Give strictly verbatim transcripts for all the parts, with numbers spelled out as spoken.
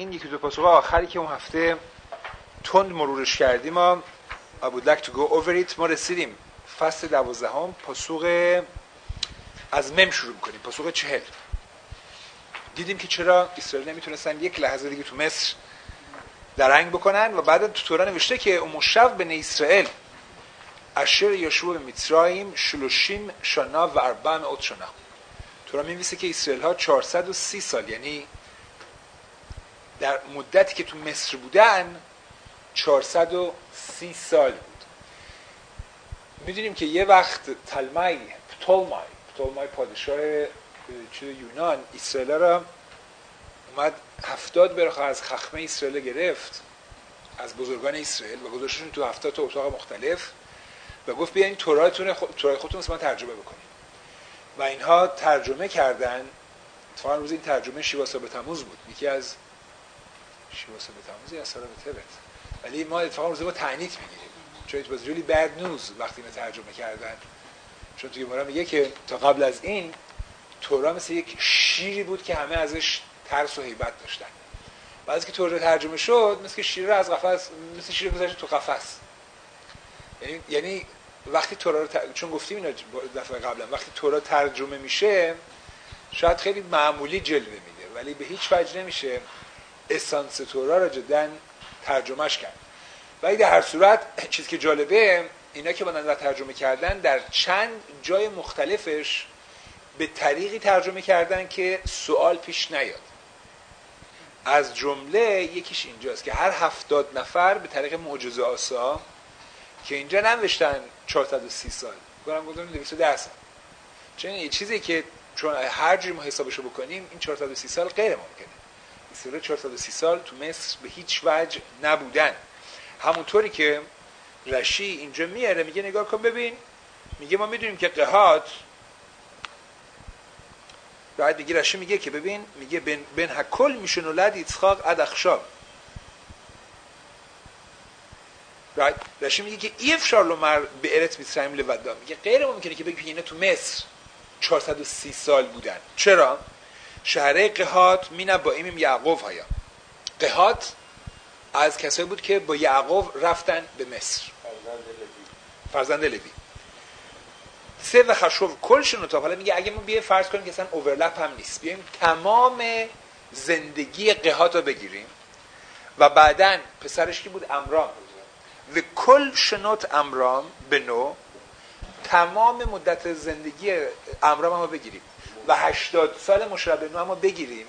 این یکی دو پاسخ آخری که اون هفته تند مرورش کردیم ما I would like to go over it. ما رسیدیم فصل دوازدهم پاسخ از مم شروع می‌کنیم، پاسخ چهل. دیدیم که چرا اسرائیل نمیتونستن یک لحظه دیگه تو مصر درنگ بکنن و بعد تو تورا نوشته که اون شب بن اسرائیل اشر یشوع به مصرایم شلوشیم شنا و اربع مئات شنا. تورا می‌نویسه که اسرائیل ها چهارصد و سی سال، یعنی در مدتی که تو مصر بودن چهارصد و سی سال بود. میدونیم که یه وقت تلمی پتولمای پتولمای پادشاه یونان اسرائیل را اومد هفتاد برخه از خخمه اسرائیل گرفت، از بزرگان اسرائیل، و گذاشتشون تو هفتاد تا اتاق مختلف و گفت بیاین توراتون خود تورای خودتون واسه من ترجمه بکنید. و اینها ترجمه کردن. اتفاقا روز این ترجمه شیواسا به تموز بود، یکی از شیواسا به تموز یا سال به تبت، ولی ما اتفاقا روزه با تعنیت میگیریم چون it was really bad news وقتی اینو ترجمه کردن، چون توی گمرا میگه که تا قبل از این تورا مثل یک شیری بود که همه ازش ترس و هیبت داشتن. بعد از که تورا ترجمه شد مثل که شیر رو از قفس، مثل شیر گذاشت تو قفس. یعنی یعنی وقتی تورا رو ت... چون گفتیم اینا دفعه قبلا، وقتی تورا ترجمه میشه شاید خیلی معمولی جلوه میده ولی به هیچ وجه نمیشه اسانس تورا رو جدا ترجمهش کرد. ولی در هر صورت چیزی که جالبه اینا که با ترجمه کردن در چند جای مختلفش به طریقی ترجمه کردن که سوال پیش نیاد. از جمله یکیش اینجاست که هر هفتاد نفر به طریق معجزه آسا که اینجا ننوشتن چهارصد و سی سال، گفتم گفتم دویست و ده سال، چون یه چیزی که چون هر جوری ما حسابشو بکنیم این چهارصد و سی سال غیر ممکنه. اسرائیل چهارصد و سی سال تو مصر به هیچ وجه نبودن. همونطوری که رشی اینجا میاره میگه نگاه کن ببین، میگه ما میدونیم که قحات، بعد میگه رشی میگه که ببین، میگه بن بن هکل میشن ولد یצחק عد עכשיו. بعد رشی میگه که ای افشار لمر به ارت مصریم لودا، میگه غیر ممکنه که بگی اینا تو مصر چهارصد و سی سال بودن. چرا؟ شهره قحات مینا با ایم یعقوب هایا. قحات از کسایی بود که با یعقوب رفتن به مصر، فرزند لوی. سه و خشوف کلشون تا حالا میگه اگه ما بیایم فرض کنیم که اصلا اوورلپ هم نیست، بیایم تمام زندگی قحات رو بگیریم و بعداً پسرش کی بود؟ امرام، و کل شنوت امرام به نو، تمام مدت زندگی امرام هم بگیریم و هشتاد سال مشرب بنو هم بگیریم،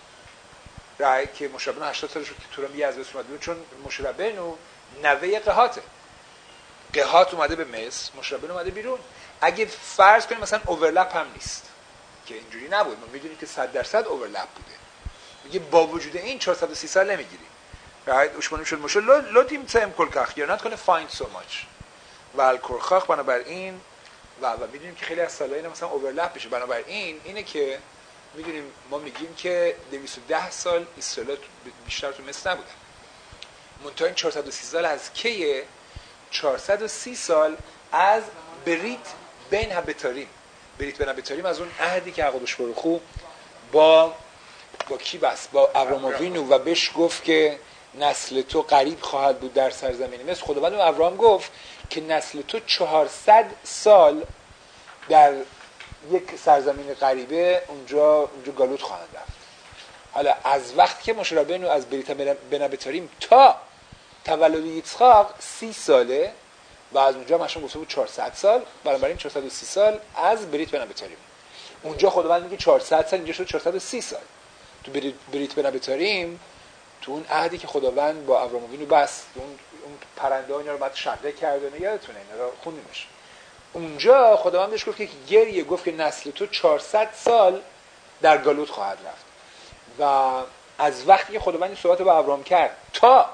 رای که مشرب بنو هشتاد سالش بود که تورا میگه از مصر اومد، چون مشرب بنو نوه قحاته. قحات اومده به مصر، مشرب بنو اومده بیرون. اگه فرض کنیم مثلا اوورلپ هم نیست که اینجوری نبود، ما میدونیم که صد درصد اوورلپ بوده، میگه با وجود این چهارصد و سی سال نمیگیریم. رایت اشمونیم شد مشه لو تیم تیم کلکخ یا not gonna find so much و الکرخاخ. بنابراین و و میدونیم که خیلی از سال‌ها اینا مثلا اوورلپ بشه. بنابراین اینه که میدونیم ما میگیم که دویست و ده سال اسرائیل بیشتر تو مصر نبودن. منتها این چهارصد و سی سال از کیه؟ چهارصد و سی سال از بریت بین هبتاریم. بریت بین هبتاریم از اون عهدی که حقوقش برخو با با کی بس؟ با ابراهیم وینو و بهش گفت که نسل تو قریب خواهد بود در سرزمین مصر. خداوند به ابراهیم گفت که نسل تو چهارصد سال در یک سرزمین غریبه اونجا اونجا گالوت خواهد رفت. حالا از وقتی که مشرب بنو از بریت بین هبتاریم تا تولد یצחק سی ساله و از اونجا ماشون گفته بود چهارصد سال، بنابراین چهارصد و سی سال از بریت بین هبتاریم. اونجا خداوند میگه چهارصد سال، اینجا شد چهارصد و سی سال. تو بریت بین هبتاریم تو اون عهدی که خداوند با ابراهیم وینو بست، اون اون پرنده ها اینا رو بعد شقه کرد، یادتونه اینا رو خوندیمش. اونجا خداوند بهش گفت که گریه، گفت که نسل تو چهارصد سال در گالوت خواهد رفت. و از وقتی که خداوند این صحبت با ابراهیم کرد تا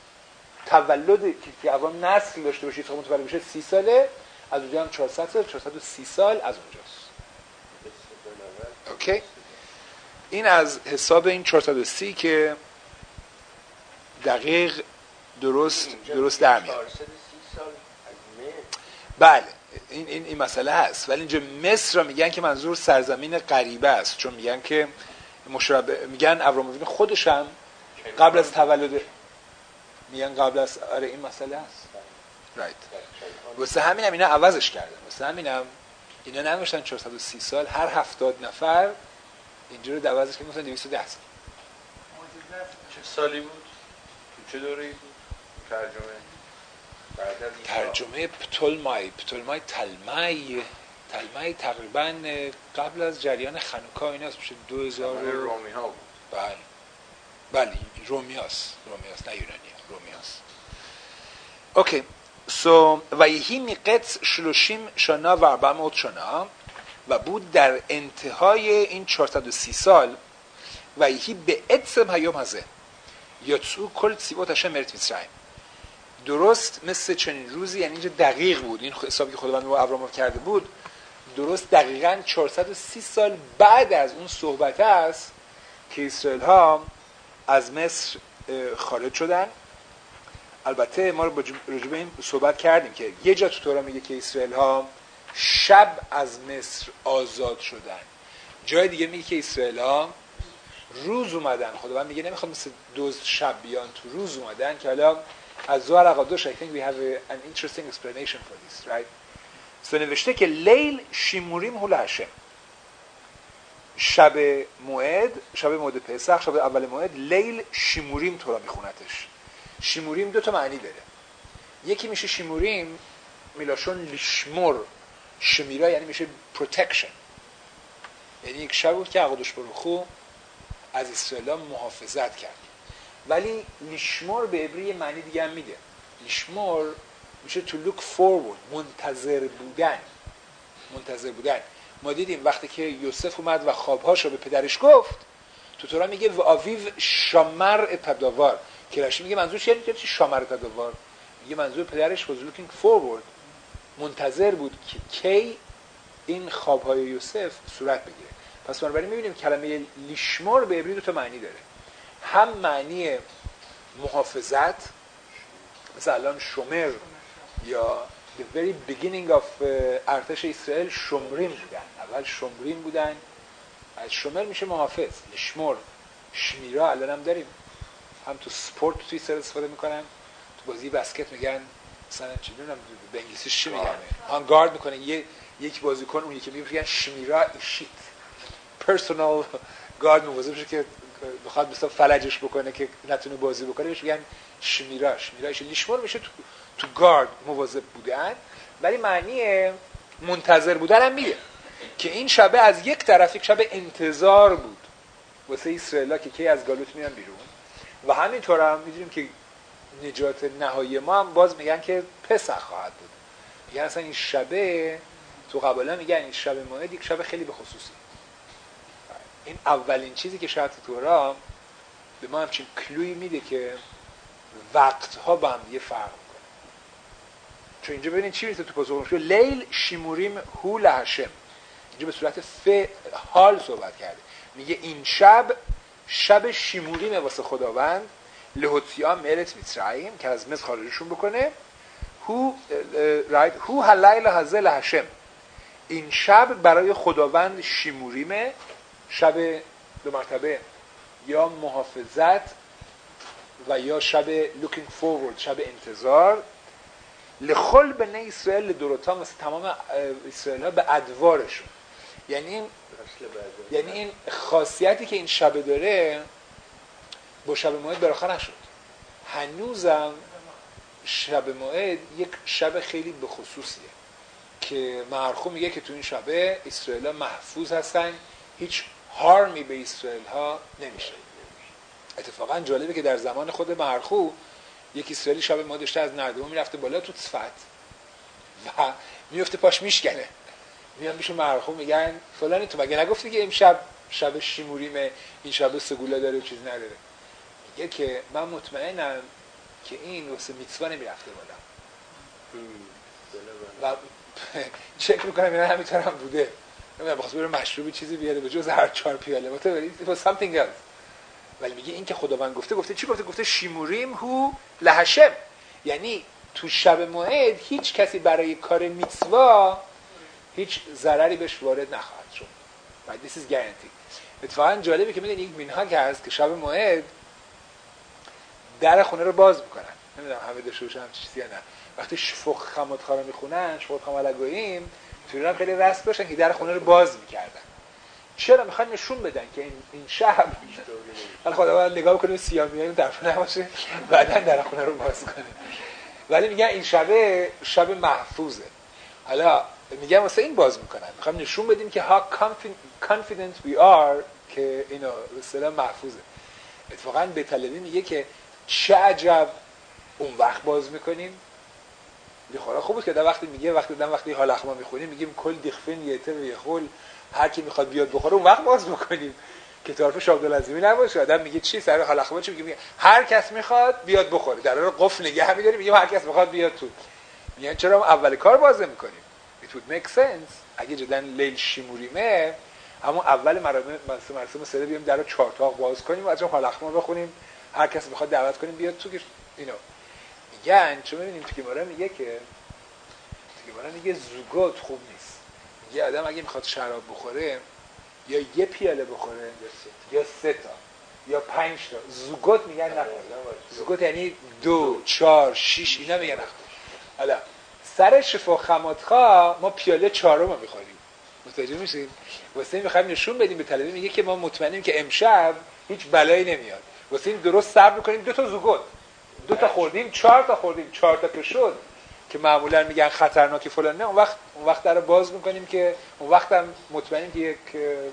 تولد که ابراهیم نسل داشته باشه، تا متولد بشه سی ساله، از اونجا هم چهارصد سال، چهارصد و سی سال از اونجاست. اوکی؟ این از حساب این چهارصد و سی که دقیق درست درست در میاد. بله این این این مسئله هست، ولی اینجا مصر را میگن که منظور سرزمین غریبه است، چون میگن که مشرب میگن ابراهیم خودش هم قبل از تولد میگن قبل از آره این مسئله است رایت واسه همینم اینا عوضش کردن واسه همینم اینا نمیشتن چهارصد و سی سال هر هفتاد نفر اینجوری رو عوضش کردن مثلا دویست و ده سال چه سالی بود تو چه دوره‌ای بود ترجمه بعد از ترجمه پتولمای پتولمای تلمای تلمای تقریبا قبل از جریان خنوکا ایناست میشه دو هزار رومی ها بود بله بله رومیاس رومیاس نه یونانی رومیاس اوکی سو و یهی میقت شلوشیم شنا و اربعمائت شنا و بود در انتهای این چهارصد و سی سال و یهی به اتسم هیوم هزه یتسو کل تصیبات هشم مرت میسرائیم درست مثل چنین روزی یعنی اینجا دقیق بود این حسابی که خداوند با ابراهیم کرده بود درست دقیقاً چهارصد و سی سال بعد از اون صحبت است که اسرائیل ها از مصر خارج شدن. البته ما راجع به این صحبت کردیم که یه جا تو تورات میگه که اسرائیل ها شب از مصر آزاد شدن، جای دیگه میگه که اسرائیل ها روز اومدن. خداوند میگه نمیخوام مثل دوز شب بیان، تو روز اومدن که حالا از زوار اقادوش I think we have a, an interesting explanation for this, right? سو نوشته که لیل شیموریم هول هشم، شب موعد، شب موعد پسح، شب اول موعد، لیل شیموریم تو را میخونتش. شیموریم دو تا معنی داره، یکی میشه شیموریم میلاشون لیشمور، شمیرا یعنی میشه پروتکشن، یعنی یک شب بود که اقادوش بروخو از اسرائیل محافظت کرد. ولی لیشمور به عبری معنی دیگه هم میده. لیشمور میشه to look forward، منتظر بودن. منتظر بودن. ما دیدیم وقتی که یوسف اومد و خوابهاشو به پدرش گفت، تو تورا میگه و آویو شامر تداوار، که رشی میگه منظور چیه؟ میگه چی شامر تداوار؟ میگه منظور پدرش was looking forward، منتظر بود که کی این خوابهای یوسف صورت بگیره. پس بنابراین میبینیم کلمه لیشمور به عبری دو تا معنی داره، هم معنی محافظت، مثلا الان شمر یا the very beginning of ارتش اسرائیل شمرین بودن، اول شمرین بودن، از شمر میشه محافظ. لیشمور، شمیرا الان هم داریم، هم تو سپورت توی اسرائیل استفاده میکنن، تو بازی بسکت میگن مثلا چی میدونم به انگلیسیش چی میگن، آن گارد میکنه یه یک بازیکن، اون یکی میگن شمیرا ایشیت، پرسونال گارد مواظب بشه که بخواد مثلا فلجش بکنه که نتونه بازی بکنه، بهش میگن شمیرا. شمیراش لیشمور میشه تو تو گارد مواظب بودن، ولی معنی منتظر بودن هم میده که این شبه از یک طرف یک شب انتظار بود واسه اسرائیلا که کی از گالوت میان بیرون، و همینطور هم میدونیم که نجات نهایی ما هم باز میگن که پسح خواهد بود. میگن اصلا این شبه تو قبلا میگن این شب موعد یک شب خیلی به خصوصی. این اولین چیزی که شاید تو تورا به ما همچین کلوی میده که وقتها با هم دیگه فرق میکنه. چون اینجا ببینید چی میشه تو پاسخ شو لیل شیموریم هو لهشم، اینجا به صورت ف حال صحبت کرده، میگه این شب شب شیموریم واسه خداوند، لهوتیا مرت میسرائیم که از مصر خارجشون بکنه، هو رایت هو هلیل هزه لهشم، این شب برای خداوند شیموریمه، شب دو مرتبه یا محافظت و یا شب looking forward، شب انتظار، لخل بنی اسرائیل دوروتا، مثل تمام اسرائیل ها به ادوارشون. یعنی این یعنی این خاصیتی که این شب داره با شب موعد براخه نشد، هنوزم شب موعد یک شب خیلی به خصوصیه که مرخوم میگه که تو این شبه اسرائیل ها محفوظ هستن، هیچ هارمی به اسرائیل ها نمیشه. اتفاقا جالبه که در زمان خود مرخو یک اسرائیلی شب ما داشته از نردبون میرفته بالا تو صفت و میفته پاش میشکنه، میان میشون مرخو میگن فلانی تو مگه نگفتی که امشب شب شیموریمه، این شب سگولا داره و چیز نداره؟ میگه که من مطمئنم که این واسه میتوا نمیرفته بالا و چک میکنم اینا همینطور هم بوده، نمیدونم بخواست بره مشروبی چیزی بیاره به جز هر چهار پیاله متولی it was something else. ولی میگه این که خداوند گفته گفته چی گفته؟ گفته شیموریم هو لهشم، یعنی تو شب موعد هیچ کسی برای کار میتوا هیچ ضرری بهش وارد نخواهد شد. Right, this is guaranteed. اتفاقا جالبه که میدونی یک منهاج هست که شب موعد در خونه رو باز میکنن. نمیدونم همه داشته باشن هم چیزی یا نه. وقتی شفق خمودخا رو میخونن، شفق خمالگوییم تو ایران خیلی رسم داشتن که در خونه رو باز میکردن. چرا؟ میخوان نشون بدن که این این شب حالا خداوند نگاه بکنه سیامیایی در خونه نباشه، بعدن در خونه رو باز کنه. ولی میگن این شب شب محفوظه. حالا میگن واسه این باز میکنن، میخوام نشون بدیم که how confident we are که اینا به اصطلاح محفوظه. اتفاقا به طلبی میگه که چه عجب اون وقت باز میکنیم. میگه خدا خوبه که در وقتی میگه وقتی دم وقتی حال اخما میخونیم میگیم کل دیخفین یته و یخول، هر کی میخواد بیاد بخوره اون وقت باز میکنیم که طرف شاه عبدالعظیمی نباشه. آدم میگه چی سر حال اخما چی میگه؟ هر کس میخواد بیاد بخوره، در حال قفل نگه می‌داریم میگیم هر کس میخواد بیاد تو. میگن چرا اول کار باز نمی‌کنیم؟ it would make sense اگه جدا لیل شیموریمه همون اول مراسم مراسم سره بیام در چهار تاق باز کنیم و از اون حال اخما بخونیم، هر کس میخواد دعوت کنیم بیاد تو. که اینو میگن چون میبینیم تو گمارا میگه که تو گمارا میگه زوگوت خوب نیست. میگه آدم اگه میخواد شراب بخوره یا یه پیاله بخوره یا سه تا یا پنج تا. زوگوت میگن نخور. زوگوت یعنی دو، چهار، شیش، اینا میگن نخور. حالا سر شفا خماتخا ما پیاله چهارم رو میخوریم. متوجه میشین؟ واسه این میخوایم نشون بدیم به طلبه میگه که ما مطمئنیم که امشب هیچ بلایی نمیاد. واسه این درست صبر کنیم. دو تا زوگوت، دو تا خوردیم، چهار تا خوردیم، چهار تا که شد که معمولا میگن خطرناکی فلان، نه اون وقت اون وقت در باز میکنیم که اون وقت هم مطمئنیم که یک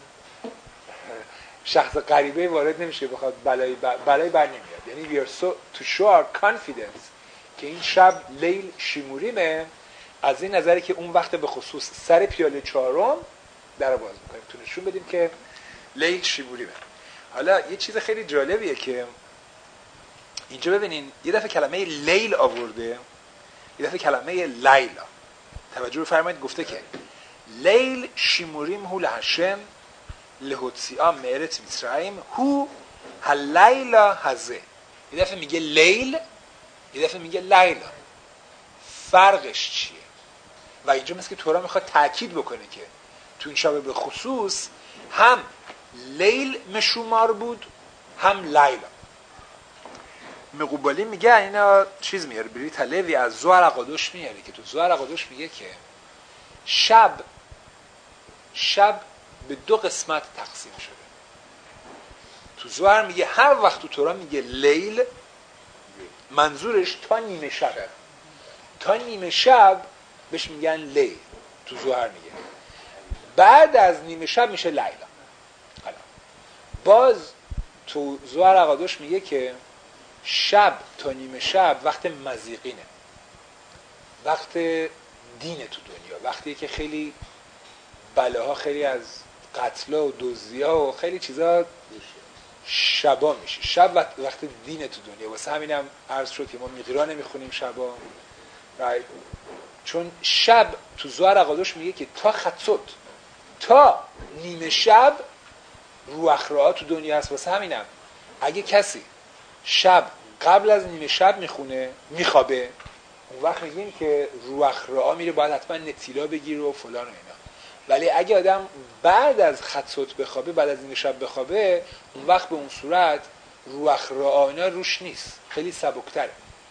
شخص غریبه وارد نمیشه بخواد بلایی بلایی بر نمیاد. یعنی we are so to show our confidence که این شب لیل شیموریمه، از این نظری که اون وقت به خصوص سر پیاله چهارم در باز میکنیم تو نشون بدیم که لیل شیموریمه. حالا یه چیز خیلی جالبیه که اینجا ببینین یه دفعه کلمه لیل آورده، یه دفعه کلمه لیلا. توجه بفرمایید گفته که لیل شیموریم هو لهشم لهوتسیا مئرت میسرائیم هو هلیلا هزه. یه دفعه میگه لیل، یه دفعه میگه لیلا. فرقش چیه؟ و اینجا مثل که تورا میخواد تاکید بکنه که تو این شب به خصوص هم لیل مشومار بود هم لیلا. مقوبالی میگه اینا چیز میاره بری تلوی از زوار قادوش میاره که تو زوار قادوش میگه که شب شب به دو قسمت تقسیم شده. تو زوار میگه هر وقت تو تورا میگه لیل منظورش تا نیمه شب، تا نیمه شب بهش میگن لیل. تو زوار میگه بعد از نیمه شب میشه لیلا. حالا باز تو زوار قادوش میگه که شب تا نیمه شب وقت مزیقینه، وقت دینه تو دنیا، وقتی که خیلی بلاها، خیلی از قتلا و دزدی‌ها و خیلی چیزا شبا میشه. شب وقت, وقت دینه تو دنیا. واسه همینم عرض شد که ما میقرا نمیخونیم شبا، چون شب تو زوار قادوش میگه که تا خطوت تا نیمه شب روح‌ها تو دنیا هست. واسه همینم اگه کسی شب قبل از نیمه شب میخونه میخوابه، اون وقت میگیم که روح رعا میره باید حتما نتیلا بگیره و فلان و اینا. ولی اگه آدم بعد از خطوت بخوابه، بعد از نیمه شب بخوابه، اون وقت به اون صورت روح رعا اینا روش نیست، خیلی سبکتره.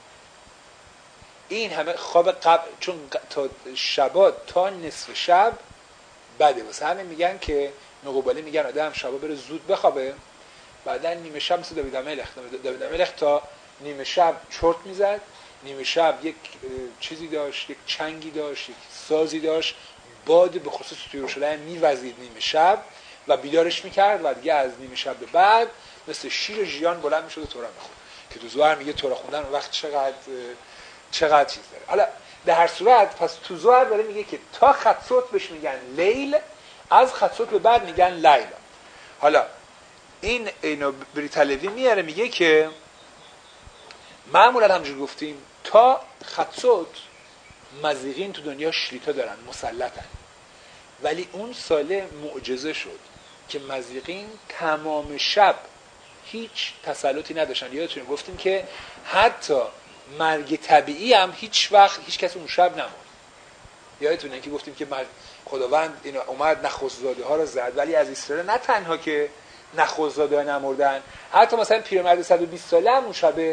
این همه خواب قبل، چون تا شبا تا نصف شب بده. واسه همین میگن که مقوبالی میگن آدم شبا بره زود بخوابه، بعدن نیمه شب مثل داوید ملخ داوید ملخ تا نیمه شب چرت میزد، نیمه شب یک چیزی داشت، یک چنگی داشت، یک سازی داشت، باد به خصوص توی یروشلایم میوزید نیمه شب و بیدارش میکرد و دیگه از نیمه شب به بعد مثل شیر ژیان بلند میشد و تورا میخوند. که تو زوار میگه تورا خوندن اون وقت چقدر چقدر چیز داره. حالا در هر صورت پس تو زوار داره میگه که تا خطوت بهش میگن لیل، از خطوت به بعد میگن لیلا. حالا این اینو بریتالوی میاره میگه که معمولا همجور گفتیم تا خطوت مزیقین تو دنیا شلیتا دارن، مسلطن. ولی اون ساله معجزه شد که مزیقین تمام شب هیچ تسلطی نداشتن. یادتونه گفتیم که حتی مرگ طبیعی هم هیچ وقت هیچ کس اون شب نمرد. یادتونه که گفتیم که خداوند اینا اومد نخست‌زاده ها رو زد، ولی از اسرائیل نه تنها که نخست‌زاده ها نمردن، حتی مثلا پیرمرد صد و بیست ساله هم اون شب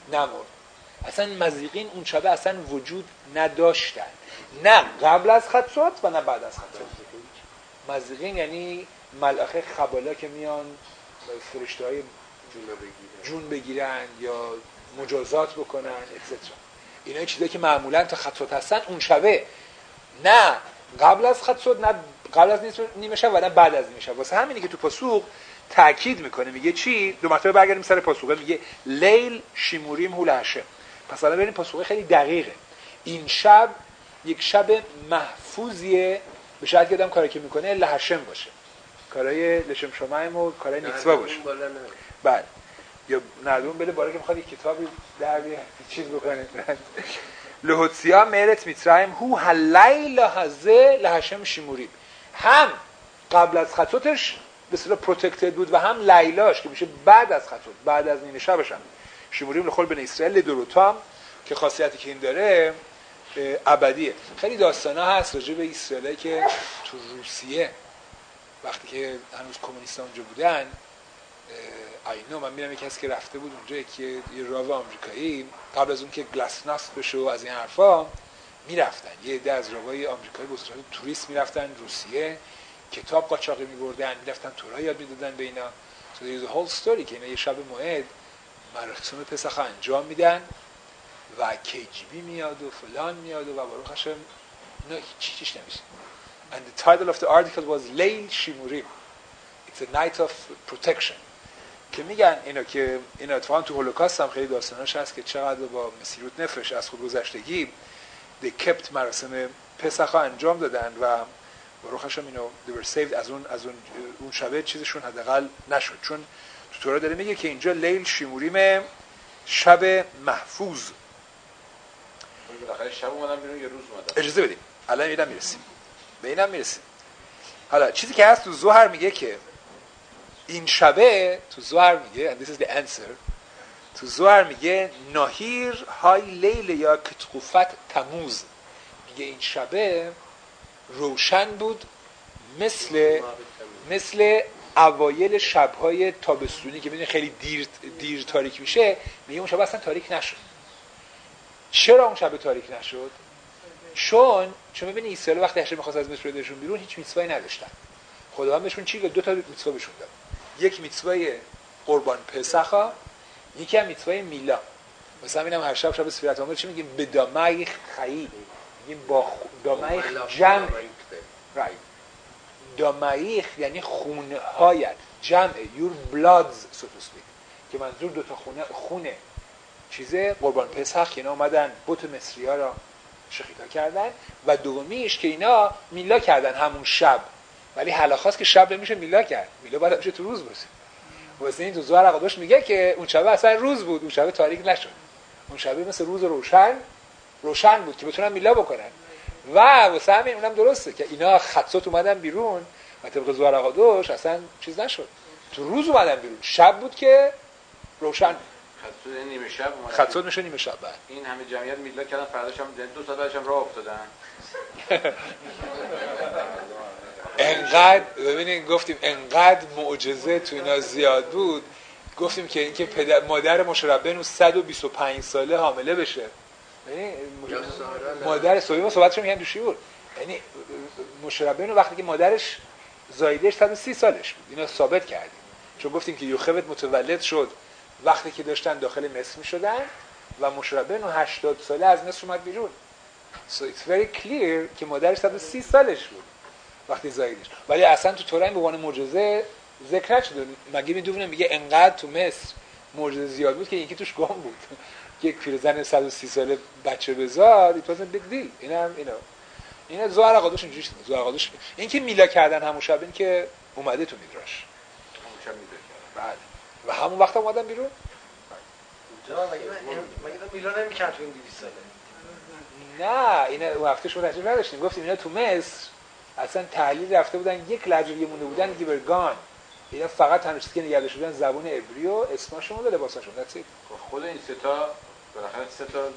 نمرد. اصلا مضیقین اون شبه اصلا وجود نداشتن، نه قبل از خطوات و نه بعد از خطوات. مضیقین یعنی ملائکه خبالا که میان فرشته های جون بگیرن یا مجازات بکنن اکسترا. اینا چیزایی که معمولا تا خطوات هستن اون شبه، نه قبل از خطوات نه قبل از نیمه شب و نه بعد از نیمه شب. واسه همینی که تو پاسوق تاکید میکنه، میگه چی؟ دو مرتبه برگردیم سر پاسوقه، میگه لیل شیموریم هو لهشم. پس الان ببینید پاسوقه خیلی دقیقه. این شب یک شب محفوظیه، به شرطی که آدم کاری که میکنه لهشم باشه، کارهای لشم شمایم و کارهای نیکسوا باشه. بله، یا نردون بده بالا که میخواد یک کتابی در بیاره چیز بکنه. لهوتسیا مرت میترایم هو هلیل هزه لهشم شیموریم. هم قبل از خطوتش به اصطلاح پروتکتد بود و هم لیلاش که میشه بعد از خطوت، بعد از نیمه شبش هم شیموریم لخول بن اسرائیل دروتام که خاصیتی که این داره ابدیه. خیلی داستانا هست راجع به اسرائیلی که تو روسیه وقتی که هنوز کمونیست‌ها اونجا بودن، اینو من میرم یکی کسی که رفته بود اونجا، که یه راو آمریکایی قبل از اون که گلاسناست بشه و از این حرفا میرفتن، یه عده از راوای آمریکایی به صورت توریست میرفتن روسیه، کتاب قاچاقی میبردن، میرفتن تورا یاد میدادن به اینا. so there's a whole story که اینا یه شب موعد مراسم پسخ انجام میدن و کی جی بی میاد و فلان میاد و باروخ هاشم نه هیچ چیش نمیشه. and the title of the article was لیل شیموریم. it's a night of protection. که میگن اینا که اینا اتفاقا تو هولوکاست هم خیلی داستاناش هست که چقدر با مسیروت نفش از خود گذشتگی they kept مراسم پسخ انجام دادن و باروخ هاشم اینو they were saved از اون از اون اون شب چیزشون حداقل نشد، چون تو تورا داره میگه که اینجا لیل شیموریم شب محفوظ. بالاخره شب اومدن بیرون یه روز اومدن. اجازه بدیم الان میرم میرسیم به اینم میرسیم. حالا چیزی که هست تو زهر میگه که این شبه تو زهر میگه and this is the answer تو زهر میگه ناهیر های لیل یا کتقوفت تموز، میگه این شبه روشن بود مثل مثل اوایل شبهای تابستونی که ببینید خیلی دیر دیر تاریک میشه. میگه اون شب اصلا تاریک نشد. چرا اون شب تاریک نشد؟ چون چون ببینید اسرائیل وقتی هشم می‌خواست از مصر بدشون بیرون هیچ میتوایی نداشتن. خداوند بهشون چی گفت؟ دو تا میتوا بهشون داد. یک میتوای قربان پسخا، یکی هم میتوای میلا. مثلا اینم هر شب شب سفیرت عامر چی میگیم؟ به دامایخ خیل، میگیم با دامایخ جمع رای. دامایخ یعنی خونه هایت، جمع یور بلادز سو تو اسپیک، که منظور دو تا خونه خونه چیزه قربان پسخ که اینا اومدن بت مصری‌ها را شخیتا کردن، و دومیش که اینا میلا کردن همون شب، ولی حالا خواست که شب نمیشه میلا کرد، میلا باید بشه تو روز باشه. واسه این تو زهر قداش میگه که اون شب اصلا روز بود، اون شب تاریک نشد، اون شب مثل روز روشن روشن بود که بتونن میلا بکنن. و واسه همین اونم درسته که اینا خطوت اومدن بیرون و طبق زهر قداش اصلا چیز نشد، تو روز اومدن بیرون، شب بود که روشن. خطوط نیمه شب اومدن، خطوط میشه نیمه شب. بعد این همه جمعیت میلا کردن، فرداش هم دو ساعت بعدش هم راه افتادن. انقدر ببینید گفتیم انقدر معجزه تو اینا زیاد بود، گفتیم که اینکه پدر مادر مشربه صد و بیست و پنج ساله حامله بشه، یعنی مادر سوی ما صحبتش میگن دوشی بود، یعنی مشربه وقتی که مادرش زایدش صد و سی سالش بود، اینا ثابت کردیم، چون گفتیم که یوخبت متولد شد وقتی که داشتن داخل مصر میشدن و مشربه هشتاد ساله از مصر اومد بیرون. So it's very clear که مادرش صد و سی سالش بود وقتی زایدش، ولی اصلا تو تورا به عنوان معجزه ذکر نشده. مگه میدونم میگه انقدر تو مصر معجزه زیاد بود که یکی توش گم بود، یک پیرزن صد و سی ساله بچه بزاد. it was a big deal. اینا اینا اینا زهر قداش اینجوری شد. زهر قداش این که میلا کردن همون شب، این که اومده تو میدراش همون شب میلا کردن، بله، و همون وقت اومدن بیرون. جناب مگه مگه میلا نمی‌کرد تو این دویست ساله؟ نه اینا اون هفتهش رو تجربه نداشتیم. گفتیم اینا تو مصر اصلا تحلیل رفته بودن، یک لهجه مونده بودن، دیورگان. اینا فقط تنها چیزی که نگه شدن زبان عبری و اسمشون و لباساشون. خب خود این سه تا بالاخره سه تا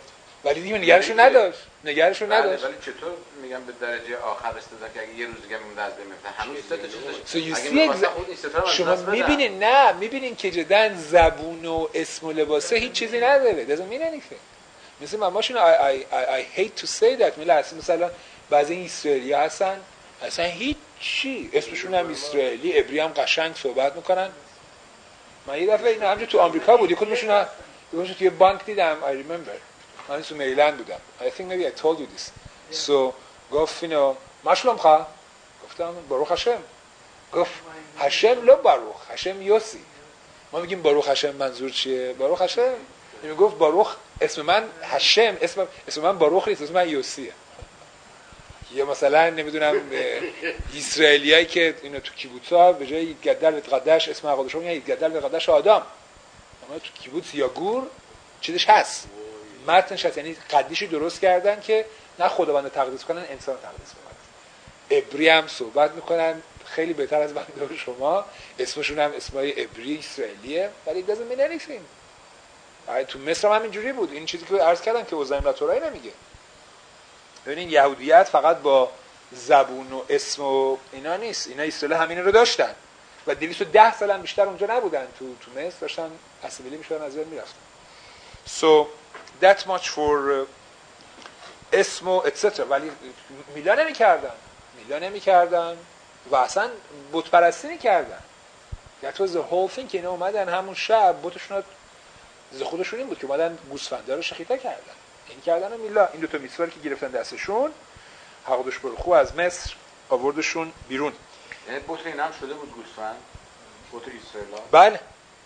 ولی دیگه نگرشون نداشت نگرشون نداشت. ولی چطور میگم به درجه آخر استدلال که اگه یه روز دیگه میمونه از بین میفته هنوز سه تا چیز داشت. شما میبینین نه میبینین که جدا زبون و اسم و لباسه هیچ چیزی نداره. doesn't mean anything. مثل ماماشون I, I, I, I hate to say that مثلا بعضی این اسرائیلی هستن اصلا هیچ چی اسمشون هم اسرائیلی عبری هم قشنگ صحبت میکنن. من یه دفعه اینا همجور تو آمریکا بود یکمشون یه کدومشون توی بانک دیدم I remember من تو میلند بودم I think maybe I told you this so گفت اینو ما شلوم خواه گفتم باروخ هشم گفت هشم لو باروخ هشم یوسی ما میگیم باروخ هشم منظور چیه باروخ هشم این گفت باروخ اسم من هشم اسم اسم من باروخ نیست اسم من یوسیه. یا مثلا نمیدونم اسرائیلیایی که اینو تو کیبوتس‌ها به جای گدل قدش اسم خودشون میگن گدل قدش آدم اما تو کیبوتس یا گور چیزش هست متنش هست یعنی قدیشی درست کردن که نه خداوند تقدیس کنن انسان تقدیس کنن. عبری هم صحبت میکنن خیلی بهتر از بنده و شما اسمشون هم اسمای عبری اسرائیلیه ولی doesn't mean anything. تو مصر هم اینجوری بود این چیزی که عرض کردم که اوزایم لاتورای نمیگه. ببینین یهودیت فقط با زبون و اسم و اینا نیست اینا اسرائیل همین رو داشتن و دویست و ده سال هم بیشتر اونجا نبودن تو تو مصر داشتن اسیمیله میشدن از بین میرفتن. So that much for uh, اسم و etc. ولی میلا نمیکردن میلا نمیکردن و اصلا بت پرستی نمیکردن. that was the whole thing که اینا اومدن همون شب بتشون ز خودشون این بود که اومدن گوسفندا رو شخیطه کردن این کردن و میلا این دو تا میسواری که گرفتن دستشون حقدش برخو از مصر آوردشون بیرون. یعنی بوت این هم شده بود گوسفند بوت اسرائیل. بله.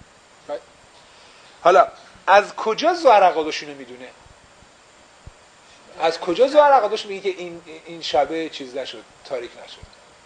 حالا از کجا زهرقادش اینو میدونه؟ از کجا زهرقادش میگه که این این شبه چیز نشد تاریک نشد؟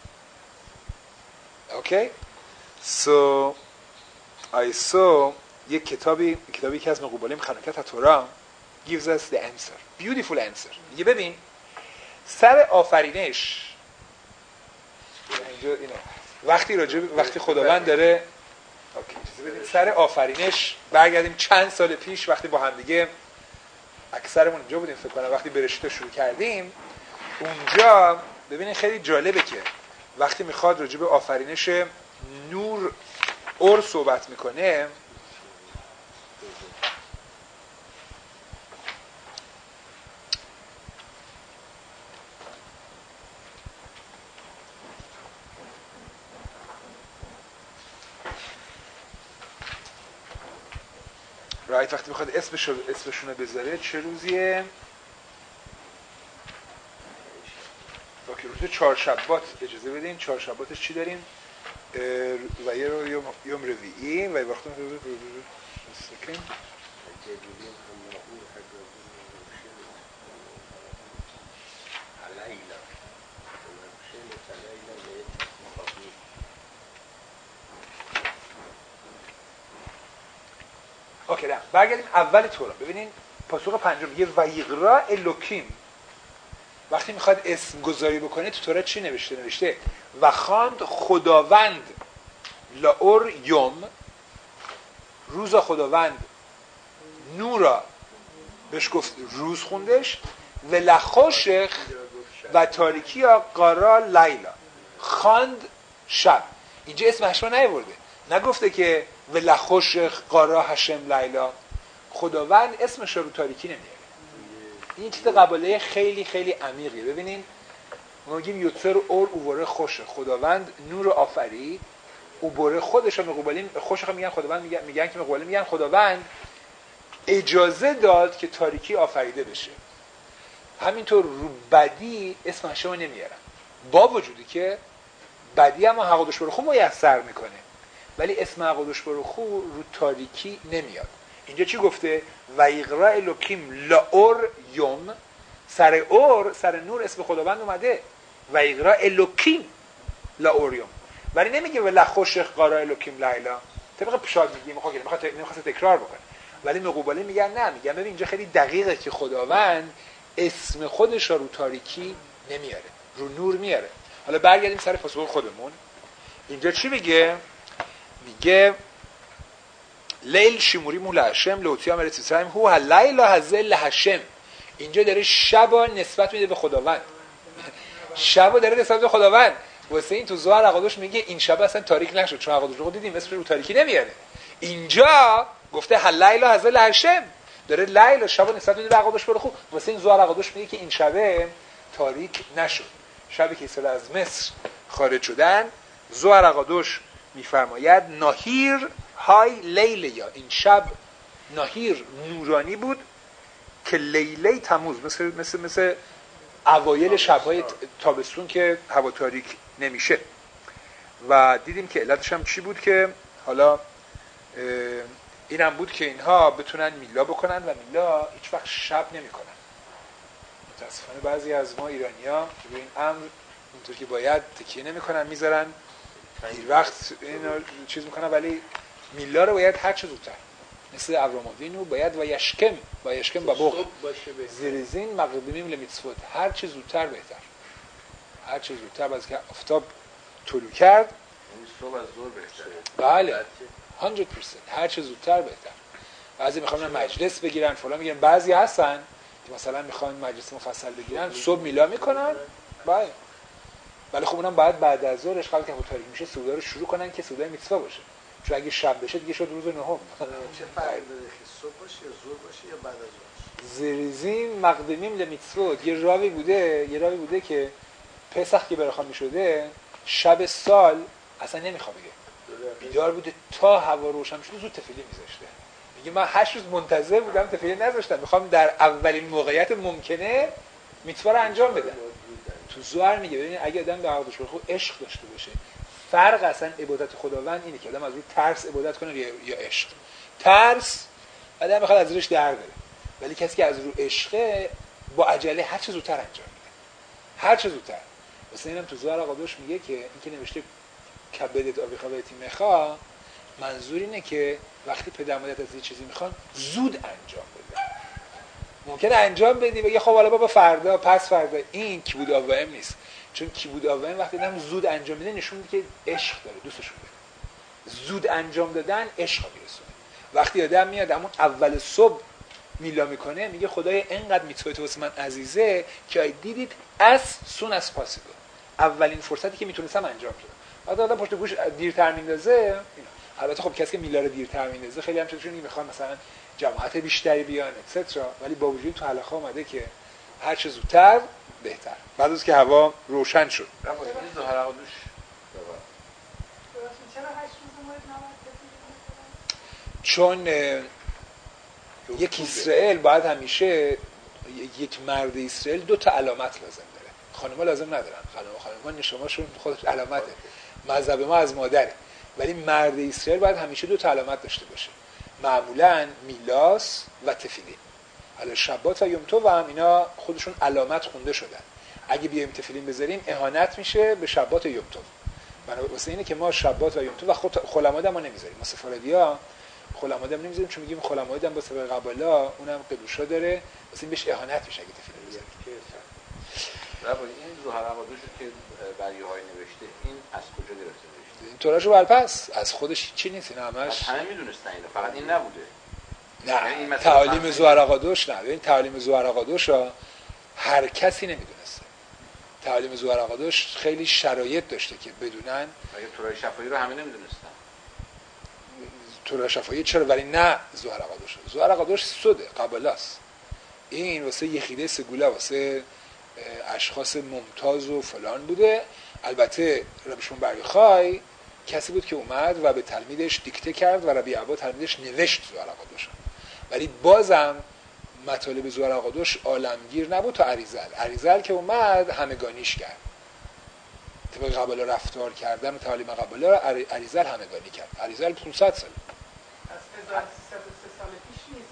اوکی؟ so I saw یک کتابی کتابی که از مقوبالیم خنکت تورا gives us the answer beautiful answer. میگه ببین سر آفرینش اینجا اینه وقتی راجع وقتی خداوند داره اوکی سر آفرینش برگردیم چند سال پیش وقتی با هم دیگه اکثرمون اینجا بودیم فکر کنم وقتی برشته شروع کردیم اونجا ببینید خیلی جالبه که وقتی میخواد راجع به آفرینش نور اور صحبت میکنه رایت وقتی میخواد اسمش اسمشون رو بذاره چه روزیه؟ اوکی روز چهارشنبه اجازه بدین چهارشنبهش چی داریم؟ و یه رو یوم یوم ربیعی و وقتی سکن اوکی نه برگردیم اول تورا ببینین پاسخ پنجم میگه ویقرا الوکیم وقتی میخواد اسم گذاری بکنه تو تورا چی نوشته نوشته و خواند خداوند لاور یوم روز خداوند نورا بهش گفت روز خوندش و لخوشخ و تاریکی قارا لیلا خواند شب اینجا اسم هشم نیورده نگفته که و لخوشخ قارا هشم لیلا خداوند اسمش رو تاریکی نمیاره این چیز قباله خیلی خیلی عمیقیه. ببینین ما میگیم یوتر اور اووره خوشه خداوند نور آفرید اووره خودش رو مقابلین خوشخ میگن خداوند میگن میگن که مقابلین میگن خداوند اجازه داد که تاریکی آفریده بشه. همینطور رو بدی اسم هشم نمیارن با وجودی که بدی هم حقودش برو خوب میسر میکنه ولی اسم حقودش برو خوب رو تاریکی نمیاد. اینجا چی گفته؟ ویقرا الوکیم لاور یوم سر اور سر نور اسم خداوند اومده ویقرا الوکیم لاور یوم ولی نمیگه ولا خوشخ قارا الوکیم لیلا طبق پیشاد میگه میخواد میخواد نمیخواد تکرار بکنه ولی مقوبله میگن نه میگن ببین اینجا خیلی دقیقه که خداوند اسم خودش رو تاریکی نمیاره رو نور میاره. حالا برگردیم سر پاسخ خودمون اینجا چی میگه؟ میگه لیل شیموری مول هشم لوتیا مرت اسرائیم هو لیلا هزل هشم اینجا داره شب نسبت میده به خداوند، شب داره نسبت به خداوند. واسه این تو ظاهر عقادش میگه این شب اصلا تاریک نشد، چون عقادش رو دیدیم اسم رو تاریکی نمیاره. اینجا گفته هل لیل و هزل هشم، داره لیل و شب نسبت میده به عقادش برو خوب. واسه این ظاهر عقادش میگه که این شب تاریک نشد، شبی که اسرائیل از مصر خارج شدن. ظاهر عقادش میفرماید ناهیر های لیل، یا این شب ناهیر نورانی بود که لیله تموز، مثل مثل مثل اوایل شب‌های تابستون که هوا تاریک نمیشه. و دیدیم که علتش هم چی بود، که حالا اینم بود که اینها بتونن میلا بکنن و میلا هیچ وقت شب نمیکنن. متاسفانه بعضی از ما ایرانی‌ها به این امر اونطور که باید تکیه نمیکنن، میذارن دیر وقت اینو چیز میکنن، ولی میلا رو باید هر چه زودتر، مثل ابراموینو باید و یشکم و یشکم با بغ زیرزین مقدمیم لمیتسفوت، هر چه زودتر بهتر، هر چه زودتر. باز که آفتاب طلوع کرد این صبح از ظهر بهتره. بله صد درصد هر چه زودتر بهتر. بعضی میخوان مجلس بگیرن فلان میگیرن، بعضی هستن که مثلا میخوان مجلس مفصل بگیرن صبح میلا میکنن، بله ولی خب اونم باید بعد از ظهرش قبل که تاریک میشه سودا رو شروع کنن که سودای میتسوا باشه، چون اگه شب بشه دیگه شد روز نهم. چه فرقی داره که صبح باشه یا ظهر باشه یا بعد از ظهر؟ زریزین مقدمیم لمیتسوت، یه راوی بوده یه راوی بوده که پسخ که برخوام میشده شب سال اصلا نمیخوابیده، بیدار بوده تا هوا روشن شد زود تفیلی میذاشته. میگه من هشت روز منتظر بودم تفیلی نذاشتم، میخوام در اولین موقعیت ممکنه میتوا رو انجام بدم. تو زوار میگه ببین اگه آدم به عقدش بخواد عشق داشته باشه، فرق اصلا عبادت خداوند اینه که آدم از روی ترس عبادت کنه یا عشق. ترس آدم میخواد از روش در بره، ولی کسی که از روی عشقه با عجله هر چه زودتر انجام میده، هر چه زودتر. مثلا اینم تو زوار عقدش میگه که اینکه نوشته کبدت آبیخا و یتیمخا، منظور اینه که وقتی پدر مادرت از یه چیزی میخوان زود انجام بده. ممکنه انجام بدی بگی خب حالا بابا فردا پس فردا، این کیبود آوام نیست. چون کیبود آوام وقتی آدم زود انجام میده نشون میده که عشق داره، دوستش داره. زود انجام دادن عشق میرسونه. وقتی آدم میاد همون اول صبح میلا میکنه میگه خدای اینقدر میتویت واسه من عزیزه که I did it as soon as possible، اولین فرصتی که میتونستم انجام بدم. بعد آدم پشت گوش دیرتر میندازه. البته خب کسی که میلا رو دیرتر میندازه خیلی هم چون میخوان مثلا جماعت بیشتری بیان اتسترا، ولی با وجود تو حلقه اومده که هر چه زودتر بهتر. بعد از که هوا روشن شد چون یک اسرائیل باید همیشه، یک مرد اسرائیل دو تا علامت لازم داره. خانم‌ها لازم ندارن، خانم‌ها خانم‌ها نشماشون خودش علامته، مذهب ما از مادره، ولی مرد اسرائیل باید همیشه دو تا علامت داشته باشه، معمولاً میلاس و تفیلین. حالا شبات و یوم تو هم اینا خودشون علامت خونده شدن. اگه بیایم تفیلین بذاریم اهانت میشه به شبات و یوم تو. واسه اینه که ما شبات و یوم تو و خود خلماد ما نمیذاریم. ما سفاردیا خلماد هم نمیذاریم، چون میگیم خلماد هم با سبب قبالا اونم قدوشا داره، واسه این بهش اهانت میشه اگه تفیلین بذاریم. ربا این ظهر عقادوش که بریاهای نوشته این از کجا گرفته نوشته؟ این توراشو برپس از خودش چی نیست، این همش همه میدونستن اینو، فقط این نبوده. نه تعالیم ظهر عقادوش نه، ببین تعالیم ظهر عقادوش را هر کسی نمیدونسته. تعالیم ظهر عقادوش خیلی شرایط داشته که بدونن. اگه تورای شفاهی رو همه نمیدونستن. تورای شفاهی چرا؟ ولی نه ظهر عقادوش. ظهر عقادوش سوده قبلاست. این واسه یخیده سگولا، واسه اشخاص ممتاز و فلان بوده. البته ربی شمعون بر یوخای کسی بود که اومد و به تلمیدش دیکته کرد و ربی عبا تلمیدش نوشت ظهر عقادوش، ولی بازم مطالب ظهر عقادوش عالمگیر نبود تا عریزل. عریزل که اومد همگانیش کرد، طبق قبالا رفتار کردن و تعالیم قبالا رو عریزل همگانی کرد. عریزل پانصد سال از هزار و سیصد و سه سال پیش نیست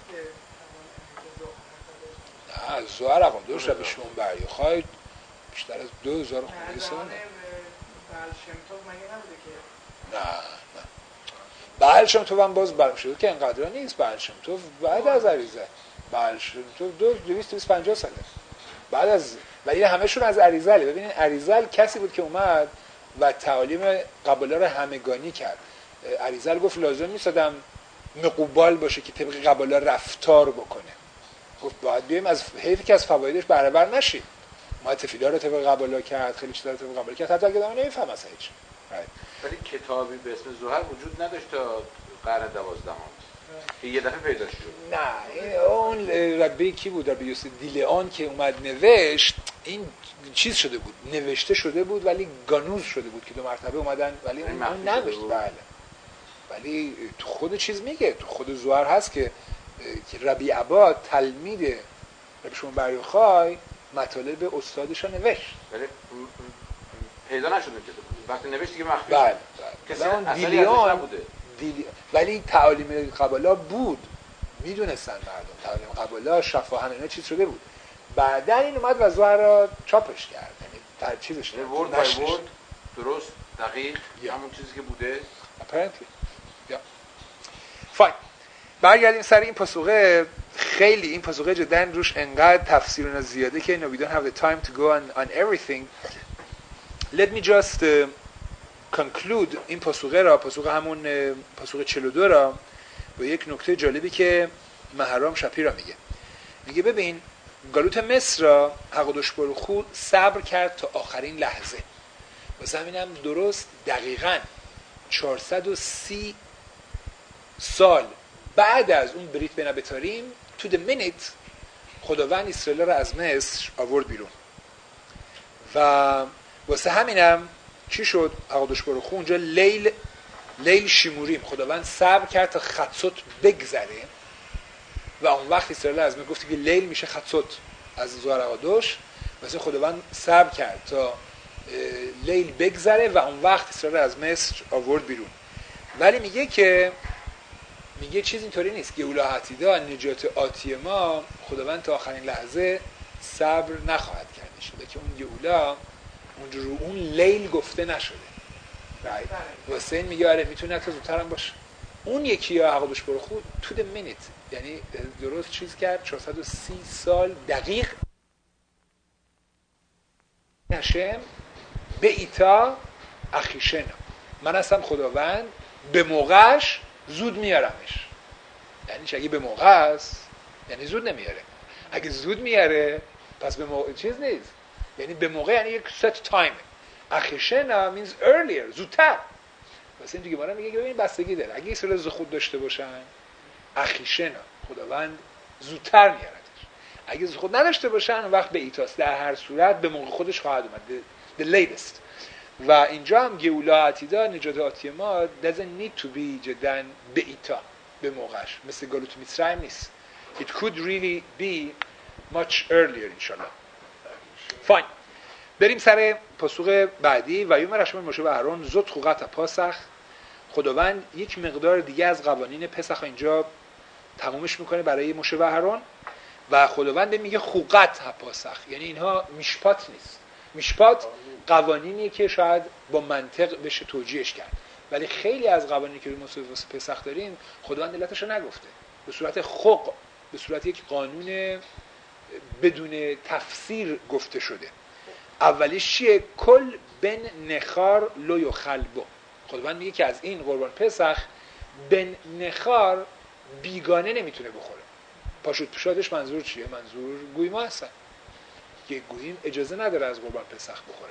که نه ظهر عقادوش ربی شمعون بر یوخای بیشتر از دو هزار خورده سال. نه نه بعل شم تو هم باز برم شده که اینقدر نیست. بعل شم تو بعد از عریزل، بعل شم تو دو دویست دویست پنجاه ساله بعد از، ولی همشون از عریزله. ببینید عریزل کسی بود که اومد و تعالیم قبالا رو همگانی کرد. عریزل گفت لازم نیست آدم مقوبال باشه که طبق قبالا رفتار بکنه، گفت باید بیایم از حیفی که از فوایدش بهره بر نشیم. ما تفیلا رو طبق قبالا کرد، خیلی چیزا رو طبق قبالا کرد، حتی اگه آدم نمیفهم اصلا هیچ. ولی کتابی به اسم زحل وجود نداشت تا قرن دوازدهم که یه دفعه پیدا شد. نه این اون ربی کی بود؟ ربی یوسف دیلئان که اومد نوشت، این چیز شده بود، نوشته شده بود ولی گانوز شده بود که دو مرتبه اومدن ولی اون نوشت. بله ولی تو خود چیز میگه، تو خود زوار هست که ربی عباد تلمید ربی شمعون بر یوخای مطالب استادش رو نوشت ولی پیدا نشده که وقتی نوشت دیگه مخفی بله شد. بله کسی اون اصلی دیلیان ازش نبوده. دیلی... ولی تعالیم قبالا بود، میدونستن مردم تعالیم قبالا شفاهن اینا چیز شده بود. بعدا این اومد و زوار را چاپش کرد، یعنی در چیزش کرد ورد بای ورد درست دقیق yeah. همون چیزی که بوده apparently yeah. فاین. برگردیم سر این پاسخه. خیلی این پاسخه جدا روش انقدر تفسیر اینا زیاده که no we don't have the time to go on, on everything. Let me just uh, conclude این پاسخه را، پاسخه همون پاسخه چهل و دو را با یک نکته جالبی که مهرام شپیرا میگه. میگه ببین گالوت مصر را حق و دشبرخو صبر کرد تا آخرین لحظه. واسه همینم درست دقیقاً چهارصد و سی سال بعد از اون بریت بن ابیتاریم تو the minute خداوند اسرائیل را از مصر آورد بیرون. و واسه همینم چی شد؟ حق دشبرخو اونجا لیل لیل شیموریم خداوند صبر کرد تا خطوت بگذره و اون وقت اسرائیل از مصر گفتی که لیل میشه خطوت از زوار حقادوش، واسه خداوند صبر کرد تا لیل بگذره و اون وقت اسرائیل از مصر آورد بیرون. ولی میگه که میگه چیز اینطوری نیست. گئولا عتیدا نجات آتی ما خداوند تا آخرین لحظه صبر نخواهد کرد شده که اون گئولا اون رو اون لیل گفته نشده. رایت واسه این میگه آره میتونه تا زودتر هم باشه. اون یکی ها حق دشبرخو تو the minute یعنی درست چیز کرد چهارصد و سی سال دقیق نشم به ایتا اخیشنا من هستم خداوند به موقعش زود میارمش. یعنی اگه به موقع است یعنی زود نمیاره، اگه زود میاره پس به موقع چیز نیست. یعنی به موقع یعنی یک set time. اخیشنا means earlier زودتر. واسه این دیگه ما میگه ببین بستگی داره. اگه ایسرائیل ز خود داشته باشن اخیشنا خداوند زودتر میارتش، اگه ز خود نداشته باشن وقت به ایتاست. در هر صورت به موقع خودش خواهد اومد the, the latest. و اینجا هم گئولا عتیدا نجات آتی ما doesn't need to be جدن به ایتا به موقعش، مثل گالوت میسرائیم نیست. It could really be much earlier انشالله. فاین. بریم سر پاسخ بعدی. و یوم رشم موشه و اهرون زد خوقت پاسخ. خداوند یک مقدار دیگه از قوانین پسخ اینجا تمومش میکنه برای موشه و اهرون و خداوند میگه خوقت پاسخ، یعنی اینها میشپات نیست. میشپات قوانینیه که شاید با منطق بشه توجیهش کرد، ولی خیلی از قوانینی که ما واسه پسخ داریم خداوند علتش رو نگفته، به صورت خوق، به صورت یک قانون بدون تفسیر گفته شده. اولیش چیه؟ کل بن نخار لو یخلبو. خداوند میگه که از این قربان پسخ بن نخار بیگانه نمیتونه بخوره. پاشوت پشادش منظور چیه؟ منظور گویما هستن که گوییم اجازه نداره از قربان پسخ بخوره.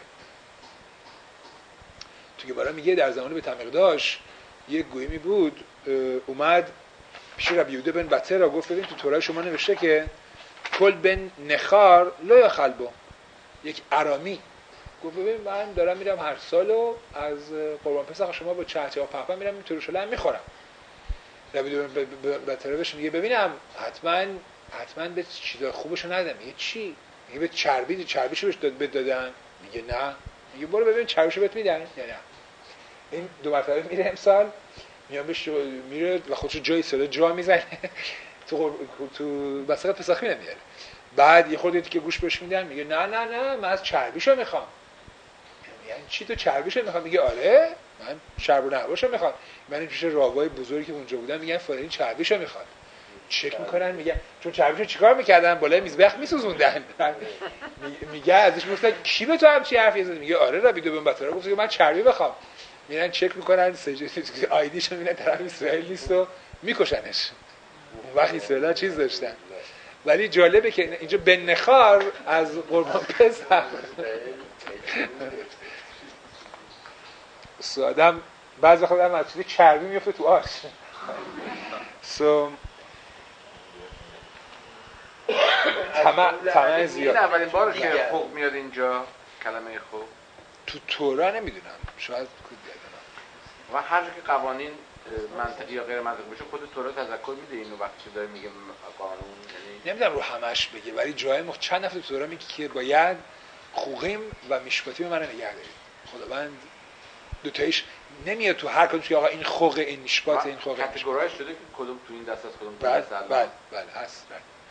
تو که برای میگه در زمان بیت المقدس یک گویمی بود اومد پیش ربی یهودا بن بطر را گفت ببین تو تورات شما نوشته که کل بن نخار لا یخلبو. یک ارامی گفت ببین من دارم میرم هر سال و از قربان پسخ شما با چهچه ها پهپن میرم این یروشلم میخورم. ربی یهودا بن بطر بهش میگه ببینم حتما حتما به چیزای خوبشو ندادم. میگه چی؟ میگه به چربی چربیشو بهش داد دادن. میگه نه. میگه برو ببین چربیشو بهت میدن یا نه. این دو مرتبه میره امسال میام بهش میره و خودشو جای ساده جا میزنه تو تو مسئله پسخی نمیاره. بعد یه خورده که گوش بهش میدن میگه نه نه نه من از چربیشو میخوام. یعنی چی تو چربیشو میخوام؟ میگه آره من چرب و نباشو میخوام. من پیش راوای بزرگی که اونجا بودن میگن فلانی چربیشو میخواد. چک میکنن میگن چون چربیشو چیکار میکردن؟ بالای میزبخ میسوزوندن. میگه ازش میگفتن کی به تو هم چی حرفی زد؟ میگه آره ربی دو بن بطرا گفت که من چربی بخوام. میرن چک میکنن سجل آیدیشو میبینن طرف اسرائیل نیست و میکشنش. اون وقت اسرائیل چیز داشتن ولی جالبه که اینجا بنخار از قربان پسخ سو آدم بعضی وقتا آدم از چیزی چربی میفته تو آش. سو طمع طمع زیاد. این اولین باره که خوب میاد اینجا کلمه خوب تو تورا نمیدونم، شاید کد یادم. و هر جا که قوانین منطقی یا غیر منطقی باشه خود تورا تذکر میده اینو وقتی داره میگه قانون، یعنی نمیدونم رو همش بگه ولی جای مخ چند نفر تو تورا میگه که باید خوقیم و میشکاتی من نگه دارید. خداوند دو تایش نمیاد تو هر کدوم که آقا این خوق این میشکات این خوق کاتگوریش شده که کدوم تو این دست از کدوم تو بله دست از بله بله هست.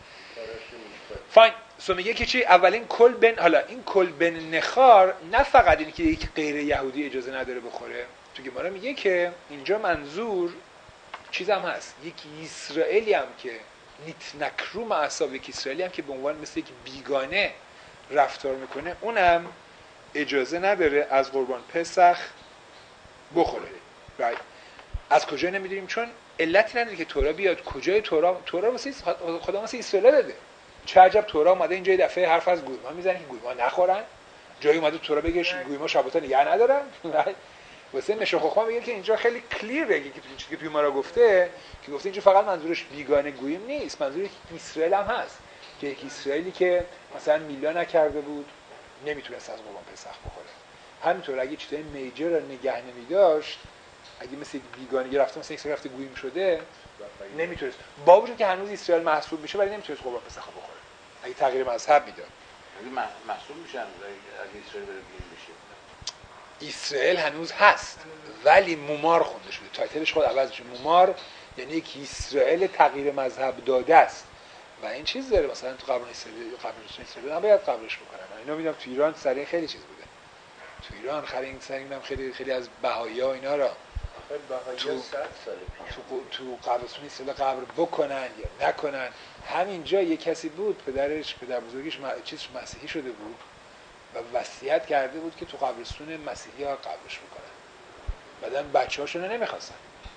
فاین. سو میگه که چی؟ اولین کل بن، حالا این کل بن نخار نه فقط این که یک غیر یهودی اجازه نداره بخوره، تو گمارا میگه که اینجا منظور چیزم هست، یک اسرائیلی هم که نیت نکرو معصاب، یک اسرائیلی هم که به عنوان مثل یک بیگانه رفتار میکنه اونم اجازه نداره از قربان پسخ بخوره. right. از کجا نمیدونیم؟ چون علتی نداره که تورا بیاد. کجای تورا؟ تورا واسه خدا واسه اسرائیل داده. چه عجب تورا اومده اینجا دفعه حرف از گویما میزنه که گویما نخورن، جایی اومده تورا بگه گویما شباتا نگه ندارن. واسه مشو خخما میگه که اینجا خیلی کلیره که تو چیزی که توی ما را گفته که گفته اینجا فقط منظورش بیگانه گوییم نیست، منظورش اسرائیل هم هست که یک اسرائیلی که مثلا میلا نکرده بود نمیتونست از قربان پسخ بخوره. همینطور اگه چیزای میجر رو نگه نمی‌داشت، اگه مثل بیگانه رفته مثلا یک رفته گوییم شده نمیتونست، با وجود که هنوز اسرائیل محسوب میشه ولی نمیتونست قربان پسخ بخوره اگه تغییر مذهب میداد. اگه محسوب میشه اگه اسرائیل بره گوییم بشه. اسرائیل هنوز هست ولی مومار خونده شده، تایتلش خود عوض میشه. مومار یعنی یک اسرائیل تغییر مذهب داده است و این چیز داره. مثلا تو قبر اسرائیل قبر اسرائیل نباید قبرش بکنن. اینا میدونم تو ایران سر خیلی چیز بوده. تو ایران خرین سرینم خیلی خیلی از بهائی‌ها اینا را تو تو تو قبرستون اسرائیل قبر بکنن یا نکنن. همینجا یک کسی بود پدرش پدر بزرگش چیز مسیحی شده بود و وصیت کرده بود که تو قبرستون مسیحی‌ها قبرش بکنن. بعدن بچه‌هاشون رو نمی‌خواستن.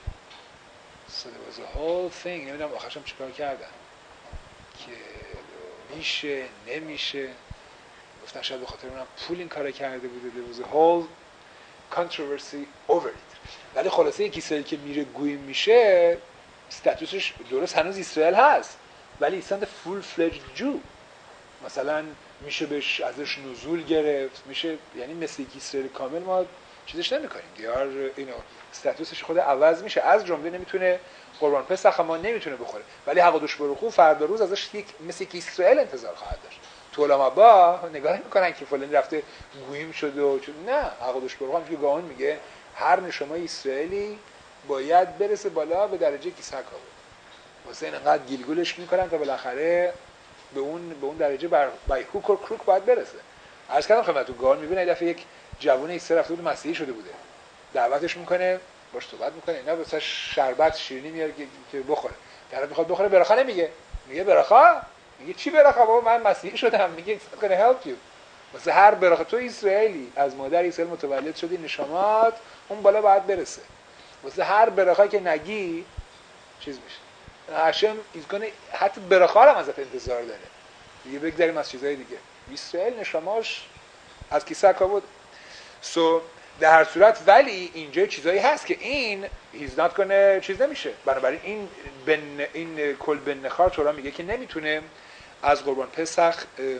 So there was a whole thing. نمیدونم آخرش هم چیکار کردن که میشه نمیشه. گفتن شاید به خاطر اونم پول این کارو کرده بوده. There was a whole controversy over it. ولی خلاصه یک اسرائیل که میره گویم میشه استاتوسش درست هنوز اسرائیل هست ولی ایستند full fledged Jew. مثلا میشه بهش ازش نزول گرفت، میشه یعنی مثل یک اسرائیل کامل ما چیزش نمی‌کنیم. دیار اینو استاتوسش خود عوض میشه. از جمله نمیتونه قربان پسخ ما نمیتونه بخوره ولی حقدوش برخو فردا روز ازش یک مثل یک اسرائیل انتظار خواهد داشت. تو علما با نگاه میکنن که فلانی رفته گویم شده و چون نه، حقدوش برخو هم که گاهون میگه هر نشما اسرائیلی باید برسه بالا به درجه کیسکا بود. واسه اینقدر گیلگولش میکنن تا بالاخره به اون به اون درجه بر بای هوک و کروک باید برسه. عرض کردم خدمتتون گاهون میبینه یه دفعه یک جوون ایسته رفته بود مسیحی شده بوده، دعوتش میکنه باش صحبت میکنه اینا واسه شربت شیرینی میاره که بخوره. طرف میخواد بخوره برخا نمیگه، میگه برخا، میگه چی برخا بابا من مسیحی شدم، میگه it's not gonna help you. واسه هر برخا تو اسرائیلی از مادر اسرائیل متولد شدی نشامات اون بالا باید برسه. واسه هر برخا که نگی چیز میشه. هاشم ایزگونه حتی برخا هم ازت انتظار داره. دیگه بگذاریم از چیزای دیگه. اسرائیل نشاماش از کیسکا بود. سو so, در هر صورت ولی اینجا چیزایی هست که این he's not gonna چیز نمیشه. بنابراین این بن این کل بن نخار تورا میگه که نمیتونه از قربان پسخ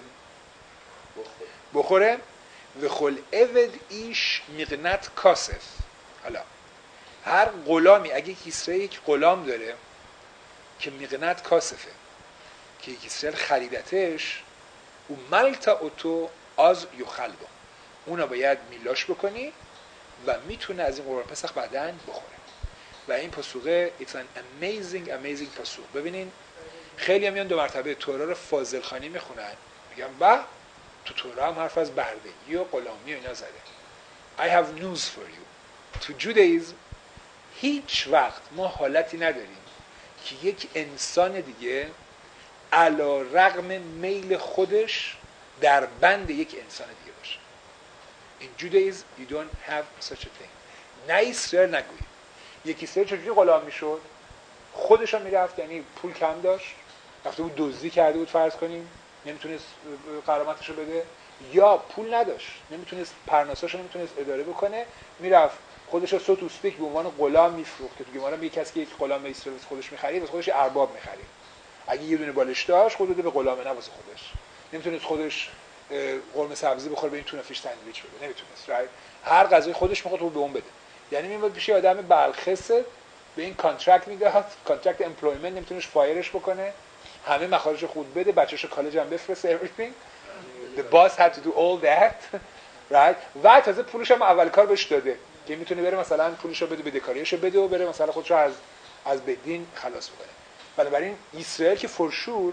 بخوره. و خل عبد ایش مقنت کاسف. حالا هر غلامی اگه کسره یک غلام داره که مقنت کاسفه که کسره خریدتش و ملتا اوتو از یخلبو اونا باید میلاش بکنی و میتونه از این قربان پسخ بعداً بخوره. و این پاسوقه it's an amazing amazing پاسوق. ببینین خیلی هم میان دو مرتبه تورا رو فاضل خانی میخونن میگن با تو تورا هم حرف از بردگی و غلامی و اینا زده. I have news for you. تو جودائیسم هیچ وقت ما حالتی نداریم که یک انسان دیگه علی رغم میل خودش در بند یک انسان دیگه باشه. In Judaism you don't have such a thing. نه اسرائیل نگویی. یکی اسرائیل چجوری غلام میشد؟ خودش هم میرفت، یعنی پول کم داشت رفته بود دزدی کرده بود فرض کنیم، نمیتونست غرامتشو بده، یا پول نداشت، نمیتونست پرناساشو نمیتونست اداره بکنه، میرفت خودش رو سو تو اسپیک به عنوان غلام میفروخت. تو گمارا میگه کسی که یک غلام اسرائیل خودش می‌خرید واسه خودش ارباب می‌خرید. اگه یه دونه بالش داشت خودش به غلامه، نه واسه خودش. نمیتونست خودش قرمه سبزی بخوره به این تونه فیش ساندویچ بده، نمیتونست. رایت هر غذای خودش میخواد به اون بده. یعنی میاد پیش آدم بلخصه به این کانترکت میداد، کانترکت امپلویمنت، نمیتونش فایرش بکنه، همه مخارج خود بده، بچه‌شو کالج هم بفرسته، everything. The boss had to do all that. right و تازه پولش هم اول کار بهش داده که میتونه بره مثلا پولشو بده، بدهکاریشو بده و بره مثلا خودشو از از بدین خلاص بکنه. بنابراین اسرائیل که فرشور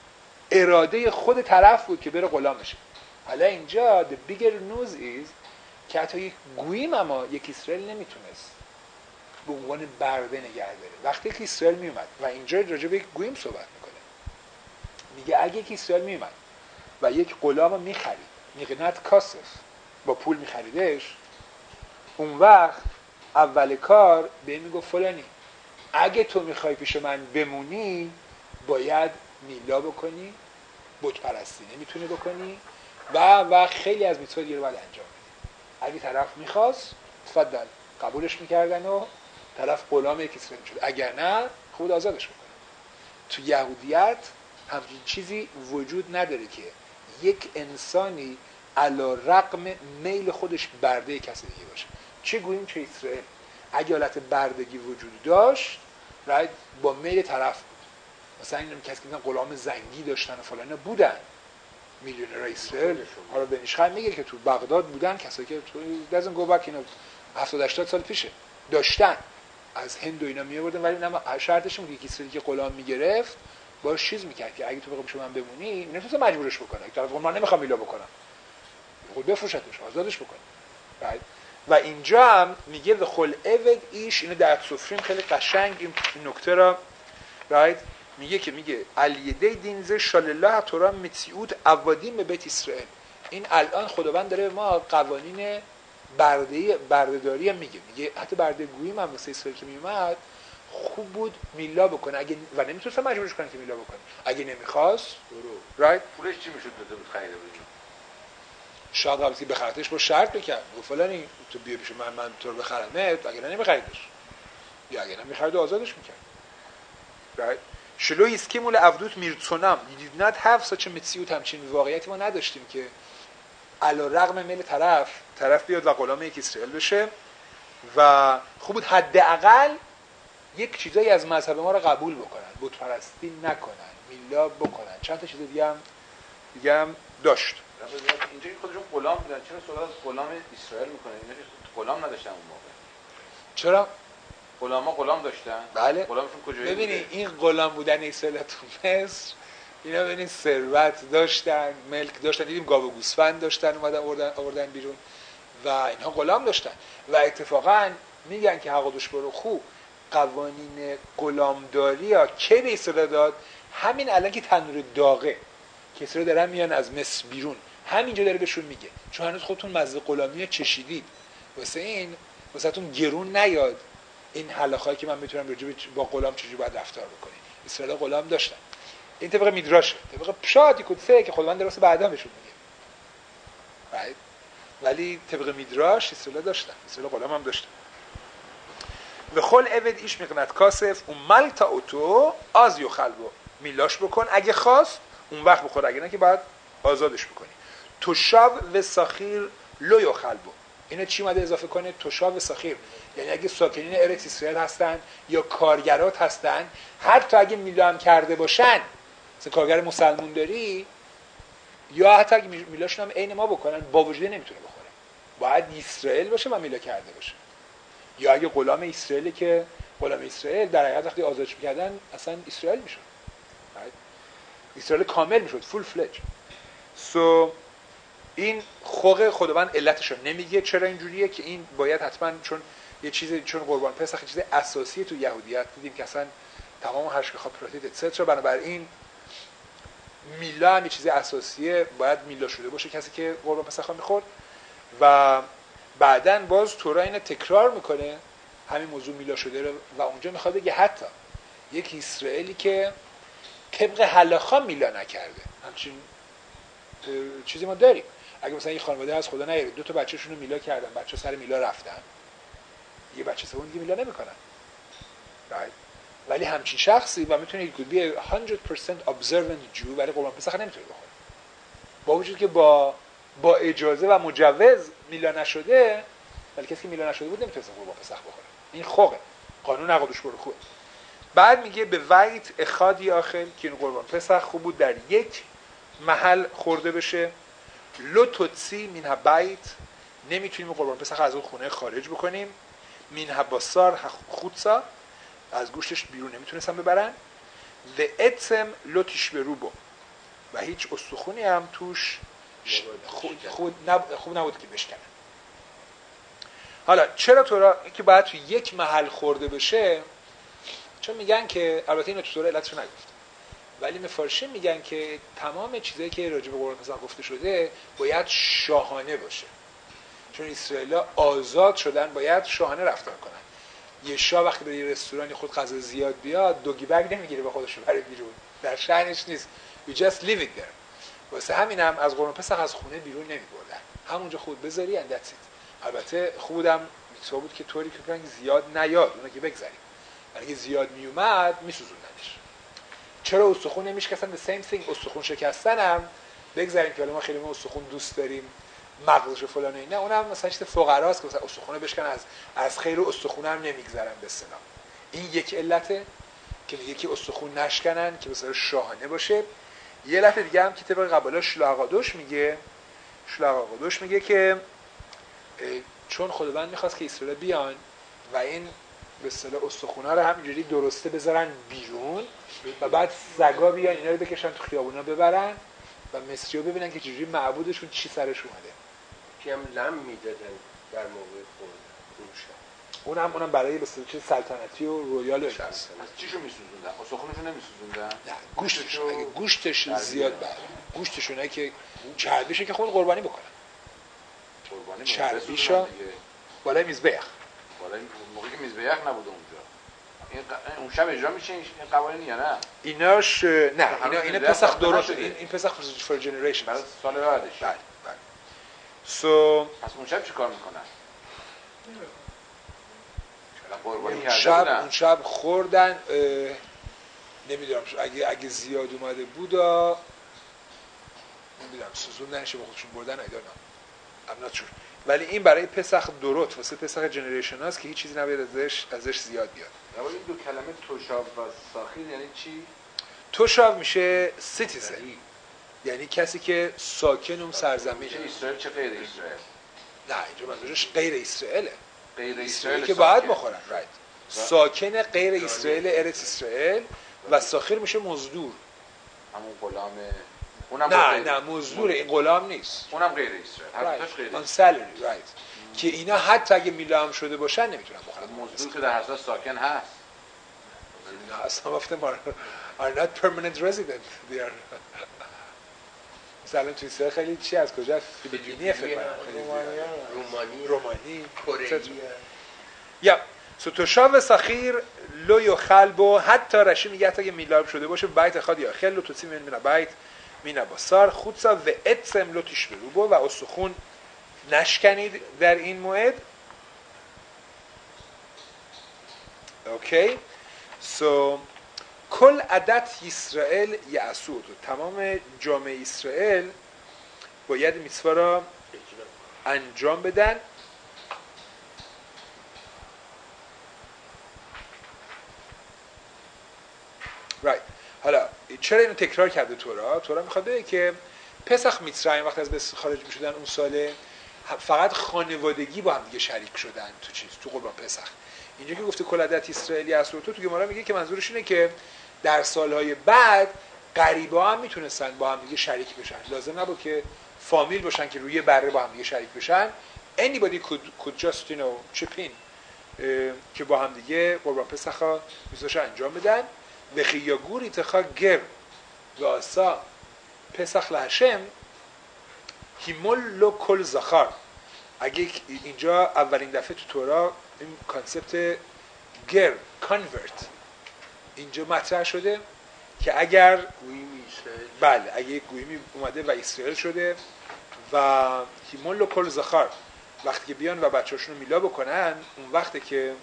اراده خود طرف بود که بره غلام بشه. حالا اینجا the bigger news is که حتی یک گویم اما یک اسرائیل نمیتونست به عنوان برده نگه داره. وقتی که اسرائیل میومد و اینجا راجع به یک گویم صحبت میکنه، میگه اگه یک اسرائیل میومد و یک غلام میخرید، میقنت کاسف، با پول میخریدش، اون وقت اول کار به این میگفت فلانی اگه تو میخوای پیش من بمونی باید میلا بکنی، بت پرستی نمیتونی بکنی و و خیلی از میتواد دیگه رو باید انجام بدی. اگه طرف میخواست تفضل قبولش میکردن و طرف غلام یک اسرائیل شد، اگر نه خود آزادش بکنه. تو یهودیت همچین چیزی وجود نداره که یک انسانی علی رغم میل خودش برده کسی دیگه باشه، چه گوییم چه اسرائیل. اگه حالت بردگی وجود داشت رایت با میل طرف بود. مثلا این کسی که غلام زنگی داشتن و فلان بودن میلیونر اسرائیل، حالا بنیشخان میگه که تو بغداد بودن کسایی که تو دزن گو بک اینو هفتاد هشتاد سال پیشه داشتن، از هند و اینا می آوردن، ولی نه شرطش بود که کسی که غلام میگرفت باش چیز میکرد که اگه تو بخوای پیش من بمونی نمیتونی مجبورش بکنه، که طرف من نمیخوام میلا بکنم، خود بفروشتش، آزادش بکنه. و اینجا هم میگه به خل اود ایش، اینو در سفریم خیلی قشنگ این نکته را رایت میگه که میگه الیده دینزه شالله تورا متیود عوادیم به بیت اسرائیل. این الان خداوند داره به ما قوانین برده بردهداری هم میگه، میگه حتی بردهگویی من واسه اسرائیل که میومد خوب بود میلا بکنه، اگه و نمیتونست مجبورش کنه که میلا بکنه، اگه نمیخواست رایت پولش چی میشد داده بود خریده بود؟ شاید قبل که بخرتش با شرط بکرد گفت فلانی تو بیا پیش من من تو رو بخرمت، اگه نمیخریدش یا اگه نمیخرید آزادش میکرد. right شلو اسکیمول عبدوت میرتونم did not have such a متیوت، همچین واقعیتی ما نداشتیم که علی رغم میل طرف طرف بیاد و غلام یک اسرائیل بشه و خوب بود حداقل یک چیزایی از مذهب ما رو قبول بکنن، بت پرستی نکنن، میلا بکنن، چند تا چیز دیگه هم دیگه هم داشت. اینجا خودشون غلام بودن، چرا سوال از غلام اسرائیل میکنه؟ اینا غلام نداشتن اون موقع. چرا؟ غلاما غلام داشتن؟ بله. غلامشون کجایی؟ ببینید این غلام بودن اسرائیل تو مصر، اینا ببینید ثروت داشتن، ملک داشتن، دیدیم گاو و گوسفند داشتن اومدن آوردن آوردن بیرون و اینها غلام داشتن و اتفاقا میگن که حقوقش برو خوب قوانین غلامداری ها کی به اسرائیل داد؟ همین الان که تنور داغه که اسرائیل دارن میان از مصر بیرون، همینجا داره بهشون میگه چون هنوز خودتون مزه غلامی چشیدید، واسه این واسهتون گرون نیاد این حلاخایی که من میتونم راجع با غلام چجوری باید رفتار بکنید. اسرائیل غلام داشتن، این طبق میدراشه، طبق پشادی کدسه که خداوند درست بعدا بهشون میگه right؟ ولی طبق میدراش اسرائیل داشتن، اسرائیل غلام هم داشتن. و خل اود ایش میقنت کاسف اون ملتا اوتو از یو خلبو، میلاش بکن اگه خواست اون وقت بخور، اگه نه که باید آزادش بکنی. توشاب و ساخیر لو یو خلبو، اینو چی ماده اضافه کنه؟ توشاب و ساخیر، یعنی اگه ساکنین ارت اسرائیل هستن یا کارگرات هستن، حتی اگه میلا هم کرده باشن، مثل کارگر مسلمون داری، یا حتی اگه میلاشون هم عین ما بکنن با وجود نمیتونه بخوره، باید اسرائیل باشه و میلا کرده باشه. یا اگه غلام اسرائیلی که غلام اسرائیل در حقیقت وقتی آزادش می‌کردن اصلا اسرائیل میشد، اسرائیل کامل میشد، فول فلج. سو این خوق خداوند علتش رو نمیگه چرا اینجوریه که این باید حتما چون یه چیزی چون قربان پسخ چیز اساسی تو یهودیت دیدیم که اصلا تمام هشگاه پراتیت اتسترا، بنابراین میلا هم یه چیز اساسیه، باید میلا شده باشه کسی که قربان پسخ میخورد. و بعداً باز تورا اینو تکرار میکنه همین موضوع میلا شده رو و اونجا میخواد بگه حتی یک اسرائیلی که طبق هلاخا میلا نکرده. همچین چیزی ما داریم. اگه مثلا یه خانواده از خدا نیاره دو تا بچه‌شون رو میلا کردن، بچه سر میلا رفتن، یه بچه سوم دیگه میلا نمیکنن. right. ولی همچین شخصی و میتونه یک بی صد درصد observant Jew ولی قربان پسخ نمیتونه بخوره. با وجود که با با اجازه و مجوز میلا نشده، ولی کسی که میلا نشده بود نمیتونه قربان پسخ بخوره. این خوقه. قانون عقدش برو خوب. بعد میگه به وقت اخادی آخر که این قربان پسخ خوب بود در یک محل خورده بشه. لو توتسی مینها بیت، نمیتونیم قربان پسخ از اون خونه خارج بکنیم. مینها باسار خودسا، از گوشتش بیرون نمیتونستن ببرن. و اتسم لو تیشبروبو، و هیچ استخونی هم توش خود, خود نب... خوب نبود که بشکنن. حالا چرا تورا که باید تو یک محل خورده بشه؟ چون میگن که البته اینو تو تورا علتشو نگفت، ولی مفارشین میگن که تمام چیزایی که راجع به قربان پسخ گفته شده باید شاهانه باشه، چون اسرائیل‌ها آزاد شدن باید شاهانه رفتار کنن. یه شاه وقتی به یه رستورانی خود غذا زیاد بیاد دوگی بگ نمیگیره به خودش بره بیرون، در شأنش نیست. you just leave it there. واسه همینم از قربان پسخ از خونه بیرون نمیبردن، همونجا خود بذاری and that's it. البته خودم میتوا بود که طوری که کنن زیاد نیاد اونا که بگذاریم، ولی اگه زیاد میومد میسوزوندنش. چرا استخون نمیشکستن؟ the same thing. استخون شکستن هم بگذاریم که ما خیلی ما استخون دوست داریم، مغزش و فلان اینا، اونم مثلا چیز فقراست که مثلا استخونه بشکن از از خیر استخونه هم نمیگذرن به اصطلاح. این یک علته که میگه که استخون نشکنن که مثلا شاهانه باشه. یه علت دیگه هم که طبق قبالا شلاقادوش میگه شلاقادوش میگه که چون خداوند میخواست که اسرائیل بیان و این به اصطلاح استخونا رو همینجوری درسته بذارن بیرون و بعد سگا بیان اینا رو بکشن تو خیابونا ببرن و مصری‌ها ببینن که چجوری معبودشون چی سرش اومده. که هم لم میدادن در موقع خوردن. اونم اونم برای به اصطلاح چیز سلطنتی و رویال از چیشو میسوزوندن؟ استخونشو نمیسوزوندن؟ نه، گوشتش. اگه گوشتش زیاد بره، گوشتشونه که چربیشه که خود قربانی بکنن. قربانی چربیشو بالای میزبیخ. بالای موقعی که میزبیخ نبوده اونجا. این ق... اون شب اجرا میشه این قوانین یا نه؟ ایناش نه، اینا اینا پسخ درست این این پسخ فور جنریشن برای سال بعدش. بله بله. سو پس اون شب چیکار میکنن؟ اون شب اون شب خوردن، نمیدونم اگه اگه زیاد اومده بودا نمیدونم سوزوندنش به خودشون بردن ایدانا I'm not sure. ولی این برای پسخ درست واسه پسخ جنریشن هاست که هیچ چیزی نباید ازش ازش زیاد بیاد. ولی این دو کلمه توشاو و ساخیر یعنی چی؟ توشاو میشه سیتیزن، یعنی کسی که ساکن اون سرزمینه. چه اسرائیل چه غیر اسرائیل؟ نه اینجا منظورش غیر اسرائیله. غیر اسرائیل که باید بخورن رایت. ساکن غیر اسرائیل ارث اسرائیل و ساخیر میشه مزدور. همون غلام اونم نه نه مزدور، این غلام نیست. اونم غیر اسرائیل. هر دوتاش غیر اسرائیل. رایت. که اینا حتی اگه میلا هم شده باشن نمیتونن بخورن. مزدور که در هر ساکن هست. Some of them are, are not permanent resident. They are مثلا توی اسرائیل خیلی چی از کجا فیلیپینیه فکر کنم، رومانی رومانی کره. یا سو توشاو سخیر لو یخلبو، حتی رشی میگه حتی اگه میلاب شده باشه بیت خاد یا خلو تو سیمن من بیت مینا باسار خودسا و اتسم لو تشبروبو، و استخون نشکنید در این موعد. اوکی. سو کل عدت اسرائیل یعصود، تمام جامعه اسرائیل باید میtzva را انجام بدن. right. حالا چرا اینو تکرار کرده تورا؟ تورا میخواد بگه که پسخ میtzrayim وقتی از مصر خارج میشدن اون ساله فقط خانوادگی با هم دیگه شریک شدن تو چیز تو قربان پسخ. اینجا که گفته کل عدت اسرائیلی است، تو تو گمارا میگه که منظورش اینه که در سالهای بعد غریبا هم میتونستن با هم دیگه شریک بشن، لازم نبود که فامیل باشن که روی بره با هم دیگه شریک بشن. anybody could could just you know chip in که با هم دیگه قربان پسخ میذاش انجام بدن. و خیاگور اتخا گر و آسا پسخ لهشم هیمول لو کل زخار. اگه اینجا اولین دفعه تو تورا این کانسپت گر کانورت اینجا مطرح شده که اگر گویی اسرائیل بله اگه یک گویمی اومده و اسرائیل شده و هیمون کل زخار وقتی که بیان و بچه‌هاشون رو میلا بکنن اون وقته که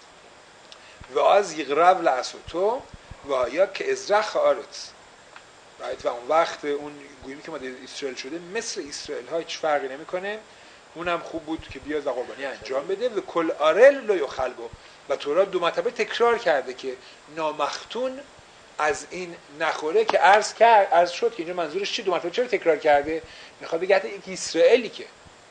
و از یغرب لعصوتو و یا که ازرخ آرت و اون وقت اون گویمی که اومده اسرائیل شده مثل اسرائیل ها هیچ فرقی نمیکنه. اونم خوب بود که بیاد و قربانی انجام بده و کل آرل لو یخلبو و تورات دو مرتبه تکرار کرده که نامختون از این نخوره که عرض کرد عرض شد که اینجا منظورش چی؟ دو مرتبه چرا تکرار کرده؟ میخواد بگه حتی یک اسرائیلی که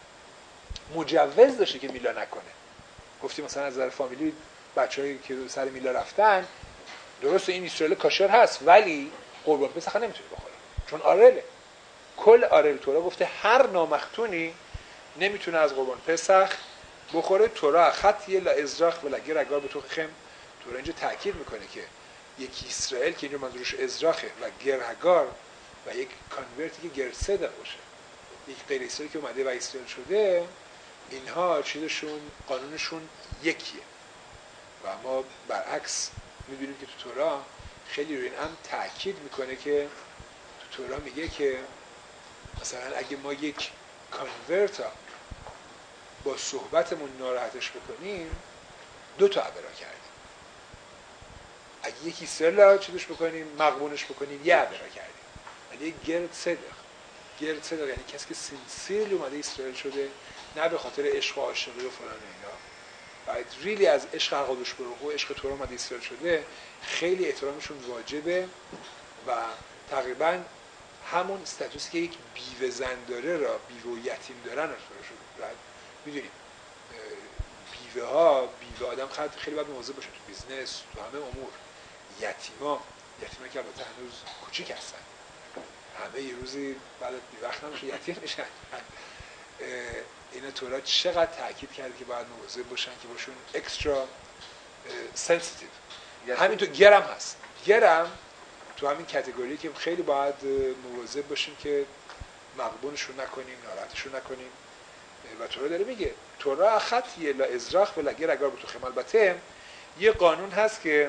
مجوز داشته که میلا نکنه. گفتیم مثلا از نظر فامیلی بچه‌هایی که سر میلا رفتن درست این اسرائیل کاشر هست ولی قربان پسخ نمیتونه بخوره چون آرله. کل آرل تورا گفته هر نامختونی نمیتونه از قربان پسخ بخوره. تورا خطیه لا ازراخ و لگر اگر به تو خم. تورا اینجا تاکید میکنه که یک اسرائیل که اینجا منظورش ازراخه و گرهگار و یک کانورتی که گرصدق باشه یک غیر اسرائیلی که اومده و اسرائیل شده اینها چیزشون قانونشون یکیه و ما برعکس میبینیم که تو تورا خیلی روی این هم تاکید میکنه که تو تورا میگه که مثلا اگه ما یک کانورتا با صحبتمون ناراحتش بکنیم دو تا عبرا کردیم. اگه یکی سلا چیزش بکنیم مغبونش بکنیم یه عبرا کردیم. ولی یک گرد صدق گرد صدق یعنی کسی که سینسیرلی اومده اسرائیل شده نه به خاطر عشق و عاشقی و فلان اینا بعد ریلی از عشق حقادوش بروخ و عشق تورا اومده اسرائیل شده خیلی احترامشون واجبه و تقریبا همون استاتوسی که یک بیوه زن داره را بیوه و یتیم دارن رو شده. میدونیم بیوه ها بیوه آدم خیلی خیلی باید مواظب باشه تو بیزنس تو همه امور. یتیما یتیما که البته هنوز کوچیک هستن همه یه روزی بعد بی وقت نمیشه یتیم میشن. اینا تورا چقدر تاکید کرده که باید مواظب باشن که باشون اکسترا سنسیتیو. همینطور گرم هست گرم تو همین کاتگوری که خیلی باید مواظب باشیم که مغبونشون نکنیم ناراحتشون نکنیم و تورا داره میگه تورا خطیه لا ازراخ و لگر اگر به تو خم. البته یه قانون هست که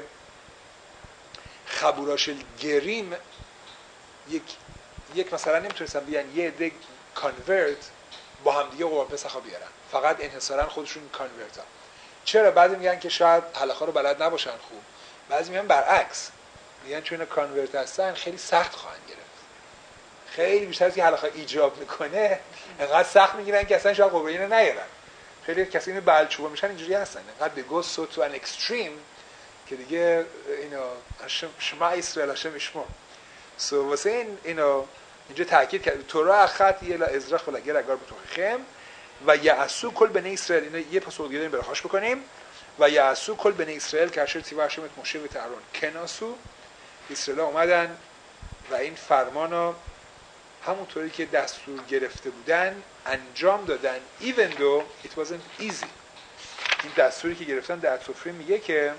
خبوراش گریم یک یک مثلا نمیتونستن بیان یه عده کانورت با هم دیگه قربان پسخا بیارن فقط انحصارا خودشون کانورت ها. چرا؟ بعضی میگن که شاید حلقه رو بلد نباشن خوب بعضی میگن برعکس میگن چون کانورت هستن خیلی سخت خواهند گرفت خیلی بیشتر از که حلقه ایجاب میکنه انقدر سخت میگیرن که اصلا شاید قربانی رو نیارن. خیلی کسی اینو بلچوبه میشن اینجوری هستن انقدر به گوس تو ان اکستریم که دیگه اینو شما اسرائیل هاشم اشما سو واسه این اینو اینجا تاکید کرد تورا خط یه لا ازراخ ولا گر اگر بتون خم و یعسو کل بنی اسرائیل. اینو یه پاسخ دیگه داریم برخاش بکنیم و یعسو کل بنی اسرائیل که اشر تی واشمت مشه و تهران کناسو اسرائیل اومدن و این فرمانو همونطوری که دستور گرفته بودن انجام دادن even though it wasn't easy. این دستوری که گرفتن در سفره میگه که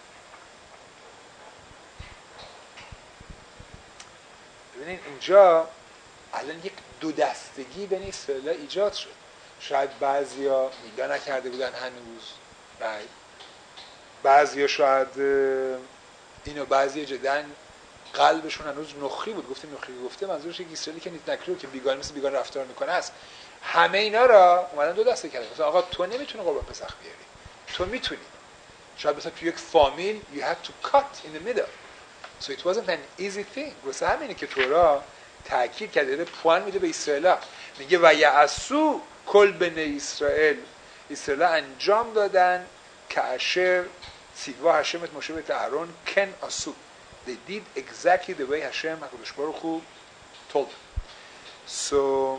ببینین اینجا الان یک دو دستگی بین اسرائیل ایجاد شد. شاید بعضیا میلا نکرده بودن هنوز بعد بعضیا شاید اینو بعضیا جدن قلبشون هنوز نخی بود. گفتیم نخی گفته منظورش یک اسرائیلی که نیت نکریو که بیگانه مثل بیگانه رفتار میکنه است. همه اینا را اومدن دو دسته کردن. مثلا آقا تو نمیتونی قربان پسخ بیاری تو میتونی شاید مثلا تو یک فامیل you have to cut in the middle so it wasn't an easy thing. واسه همینه که تورا تاکید کرده پوان میده به اسرائیل میگه و یعسو کل بنی اسرائیل اسرائیل انجام دادن که اشر سیوا هشمت مشابه اهرون کن اسو they did exactly the way Hashem HaKadosh Baruch Hu told them. So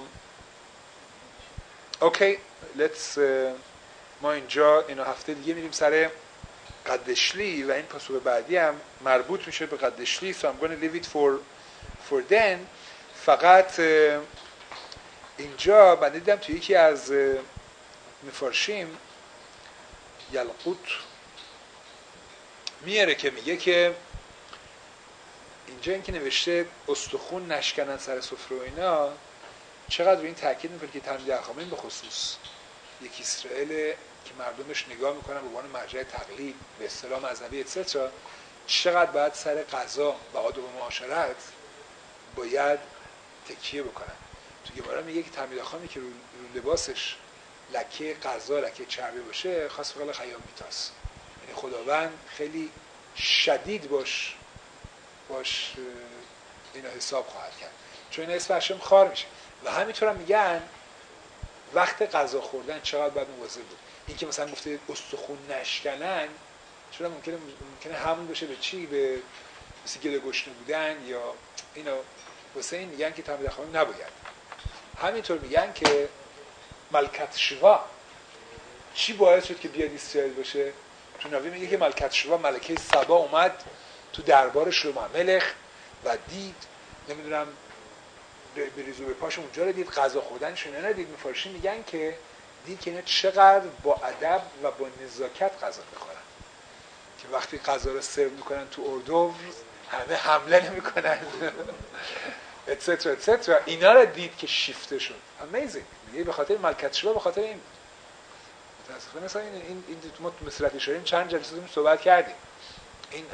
okay let's uh, ما اینجا اینو هفته دیگه میریم سر قدشلی و این پاسخ بعدی هم مربوط میشه به قدشلی. So I'm going to leave it for for then. فقط اینجا من دیدم توی یکی از مفارشیم یلقوت میاره که میگه که اینجا این که نوشته استخون نشکنن سر سفره و اینا چقدر رو این تاکید میکنه که تلمیذ اخامین به خصوص یک اسرائیل که مردمش نگاه میکنن به عنوان مرجع تقلید به اصطلاح مذهبی اتسترا چقدر باید سر غذا و آداب و معاشرت باید تکیه بکنن. تو گمارا میگه که تلمیذ خانی که رو, رو لباسش لکه غذا لکه چربی باشه خاص فقط خیام میتاس، یعنی خداوند خیلی شدید باش باش اینا حساب خواهد کرد، چون این اسم هشم خار میشه. و همینطور هم میگن وقت غذا خوردن چقدر باید مواظب بود. این که مثلا گفته استخون نشکنن، چرا ممکنه ممکنه همون باشه به چی؟ به مثل گله گشنه بودن یا اینا. واسه این میگن که تلمیذ خانم نباید. همینطور میگن که ملکت شوا چی باعث شد که بیاد اسرائیل باشه؟ تو نوی میگه که ملکت شوا ملکه سبا اومد تو دربار شلومو ملخ و دید، نمیدونم بریزو به پاش اونجا رو دید، غذا خوردنشون ندید. مفارشی میگن که دید که اینا چقدر با ادب و با نزاکت غذا میخورن که وقتی غذا رو سرو میکنن تو اردو همه حمله نمیکنن اتسترا اتسترا. اینا رو دید که شیفته شد. امیزینگ. میگه به خاطر ملکت شوا، به خاطر این متاسفانه مثلا این این, این ما تو مصرف اشاره چند جلسه داشتیم صحبت کردیم. این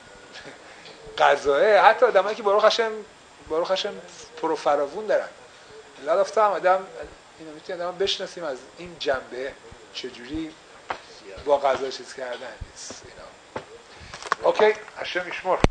غذاه حتی آدمایی که باروخ هاشم باروخ هاشم پرو فراوون دارن، لطفا هم آدم اینو میتونیم آدم بشناسیم از این جنبه چجوری با غذا چیز کردن نیست اینا. اوکی، هاشم یشمر.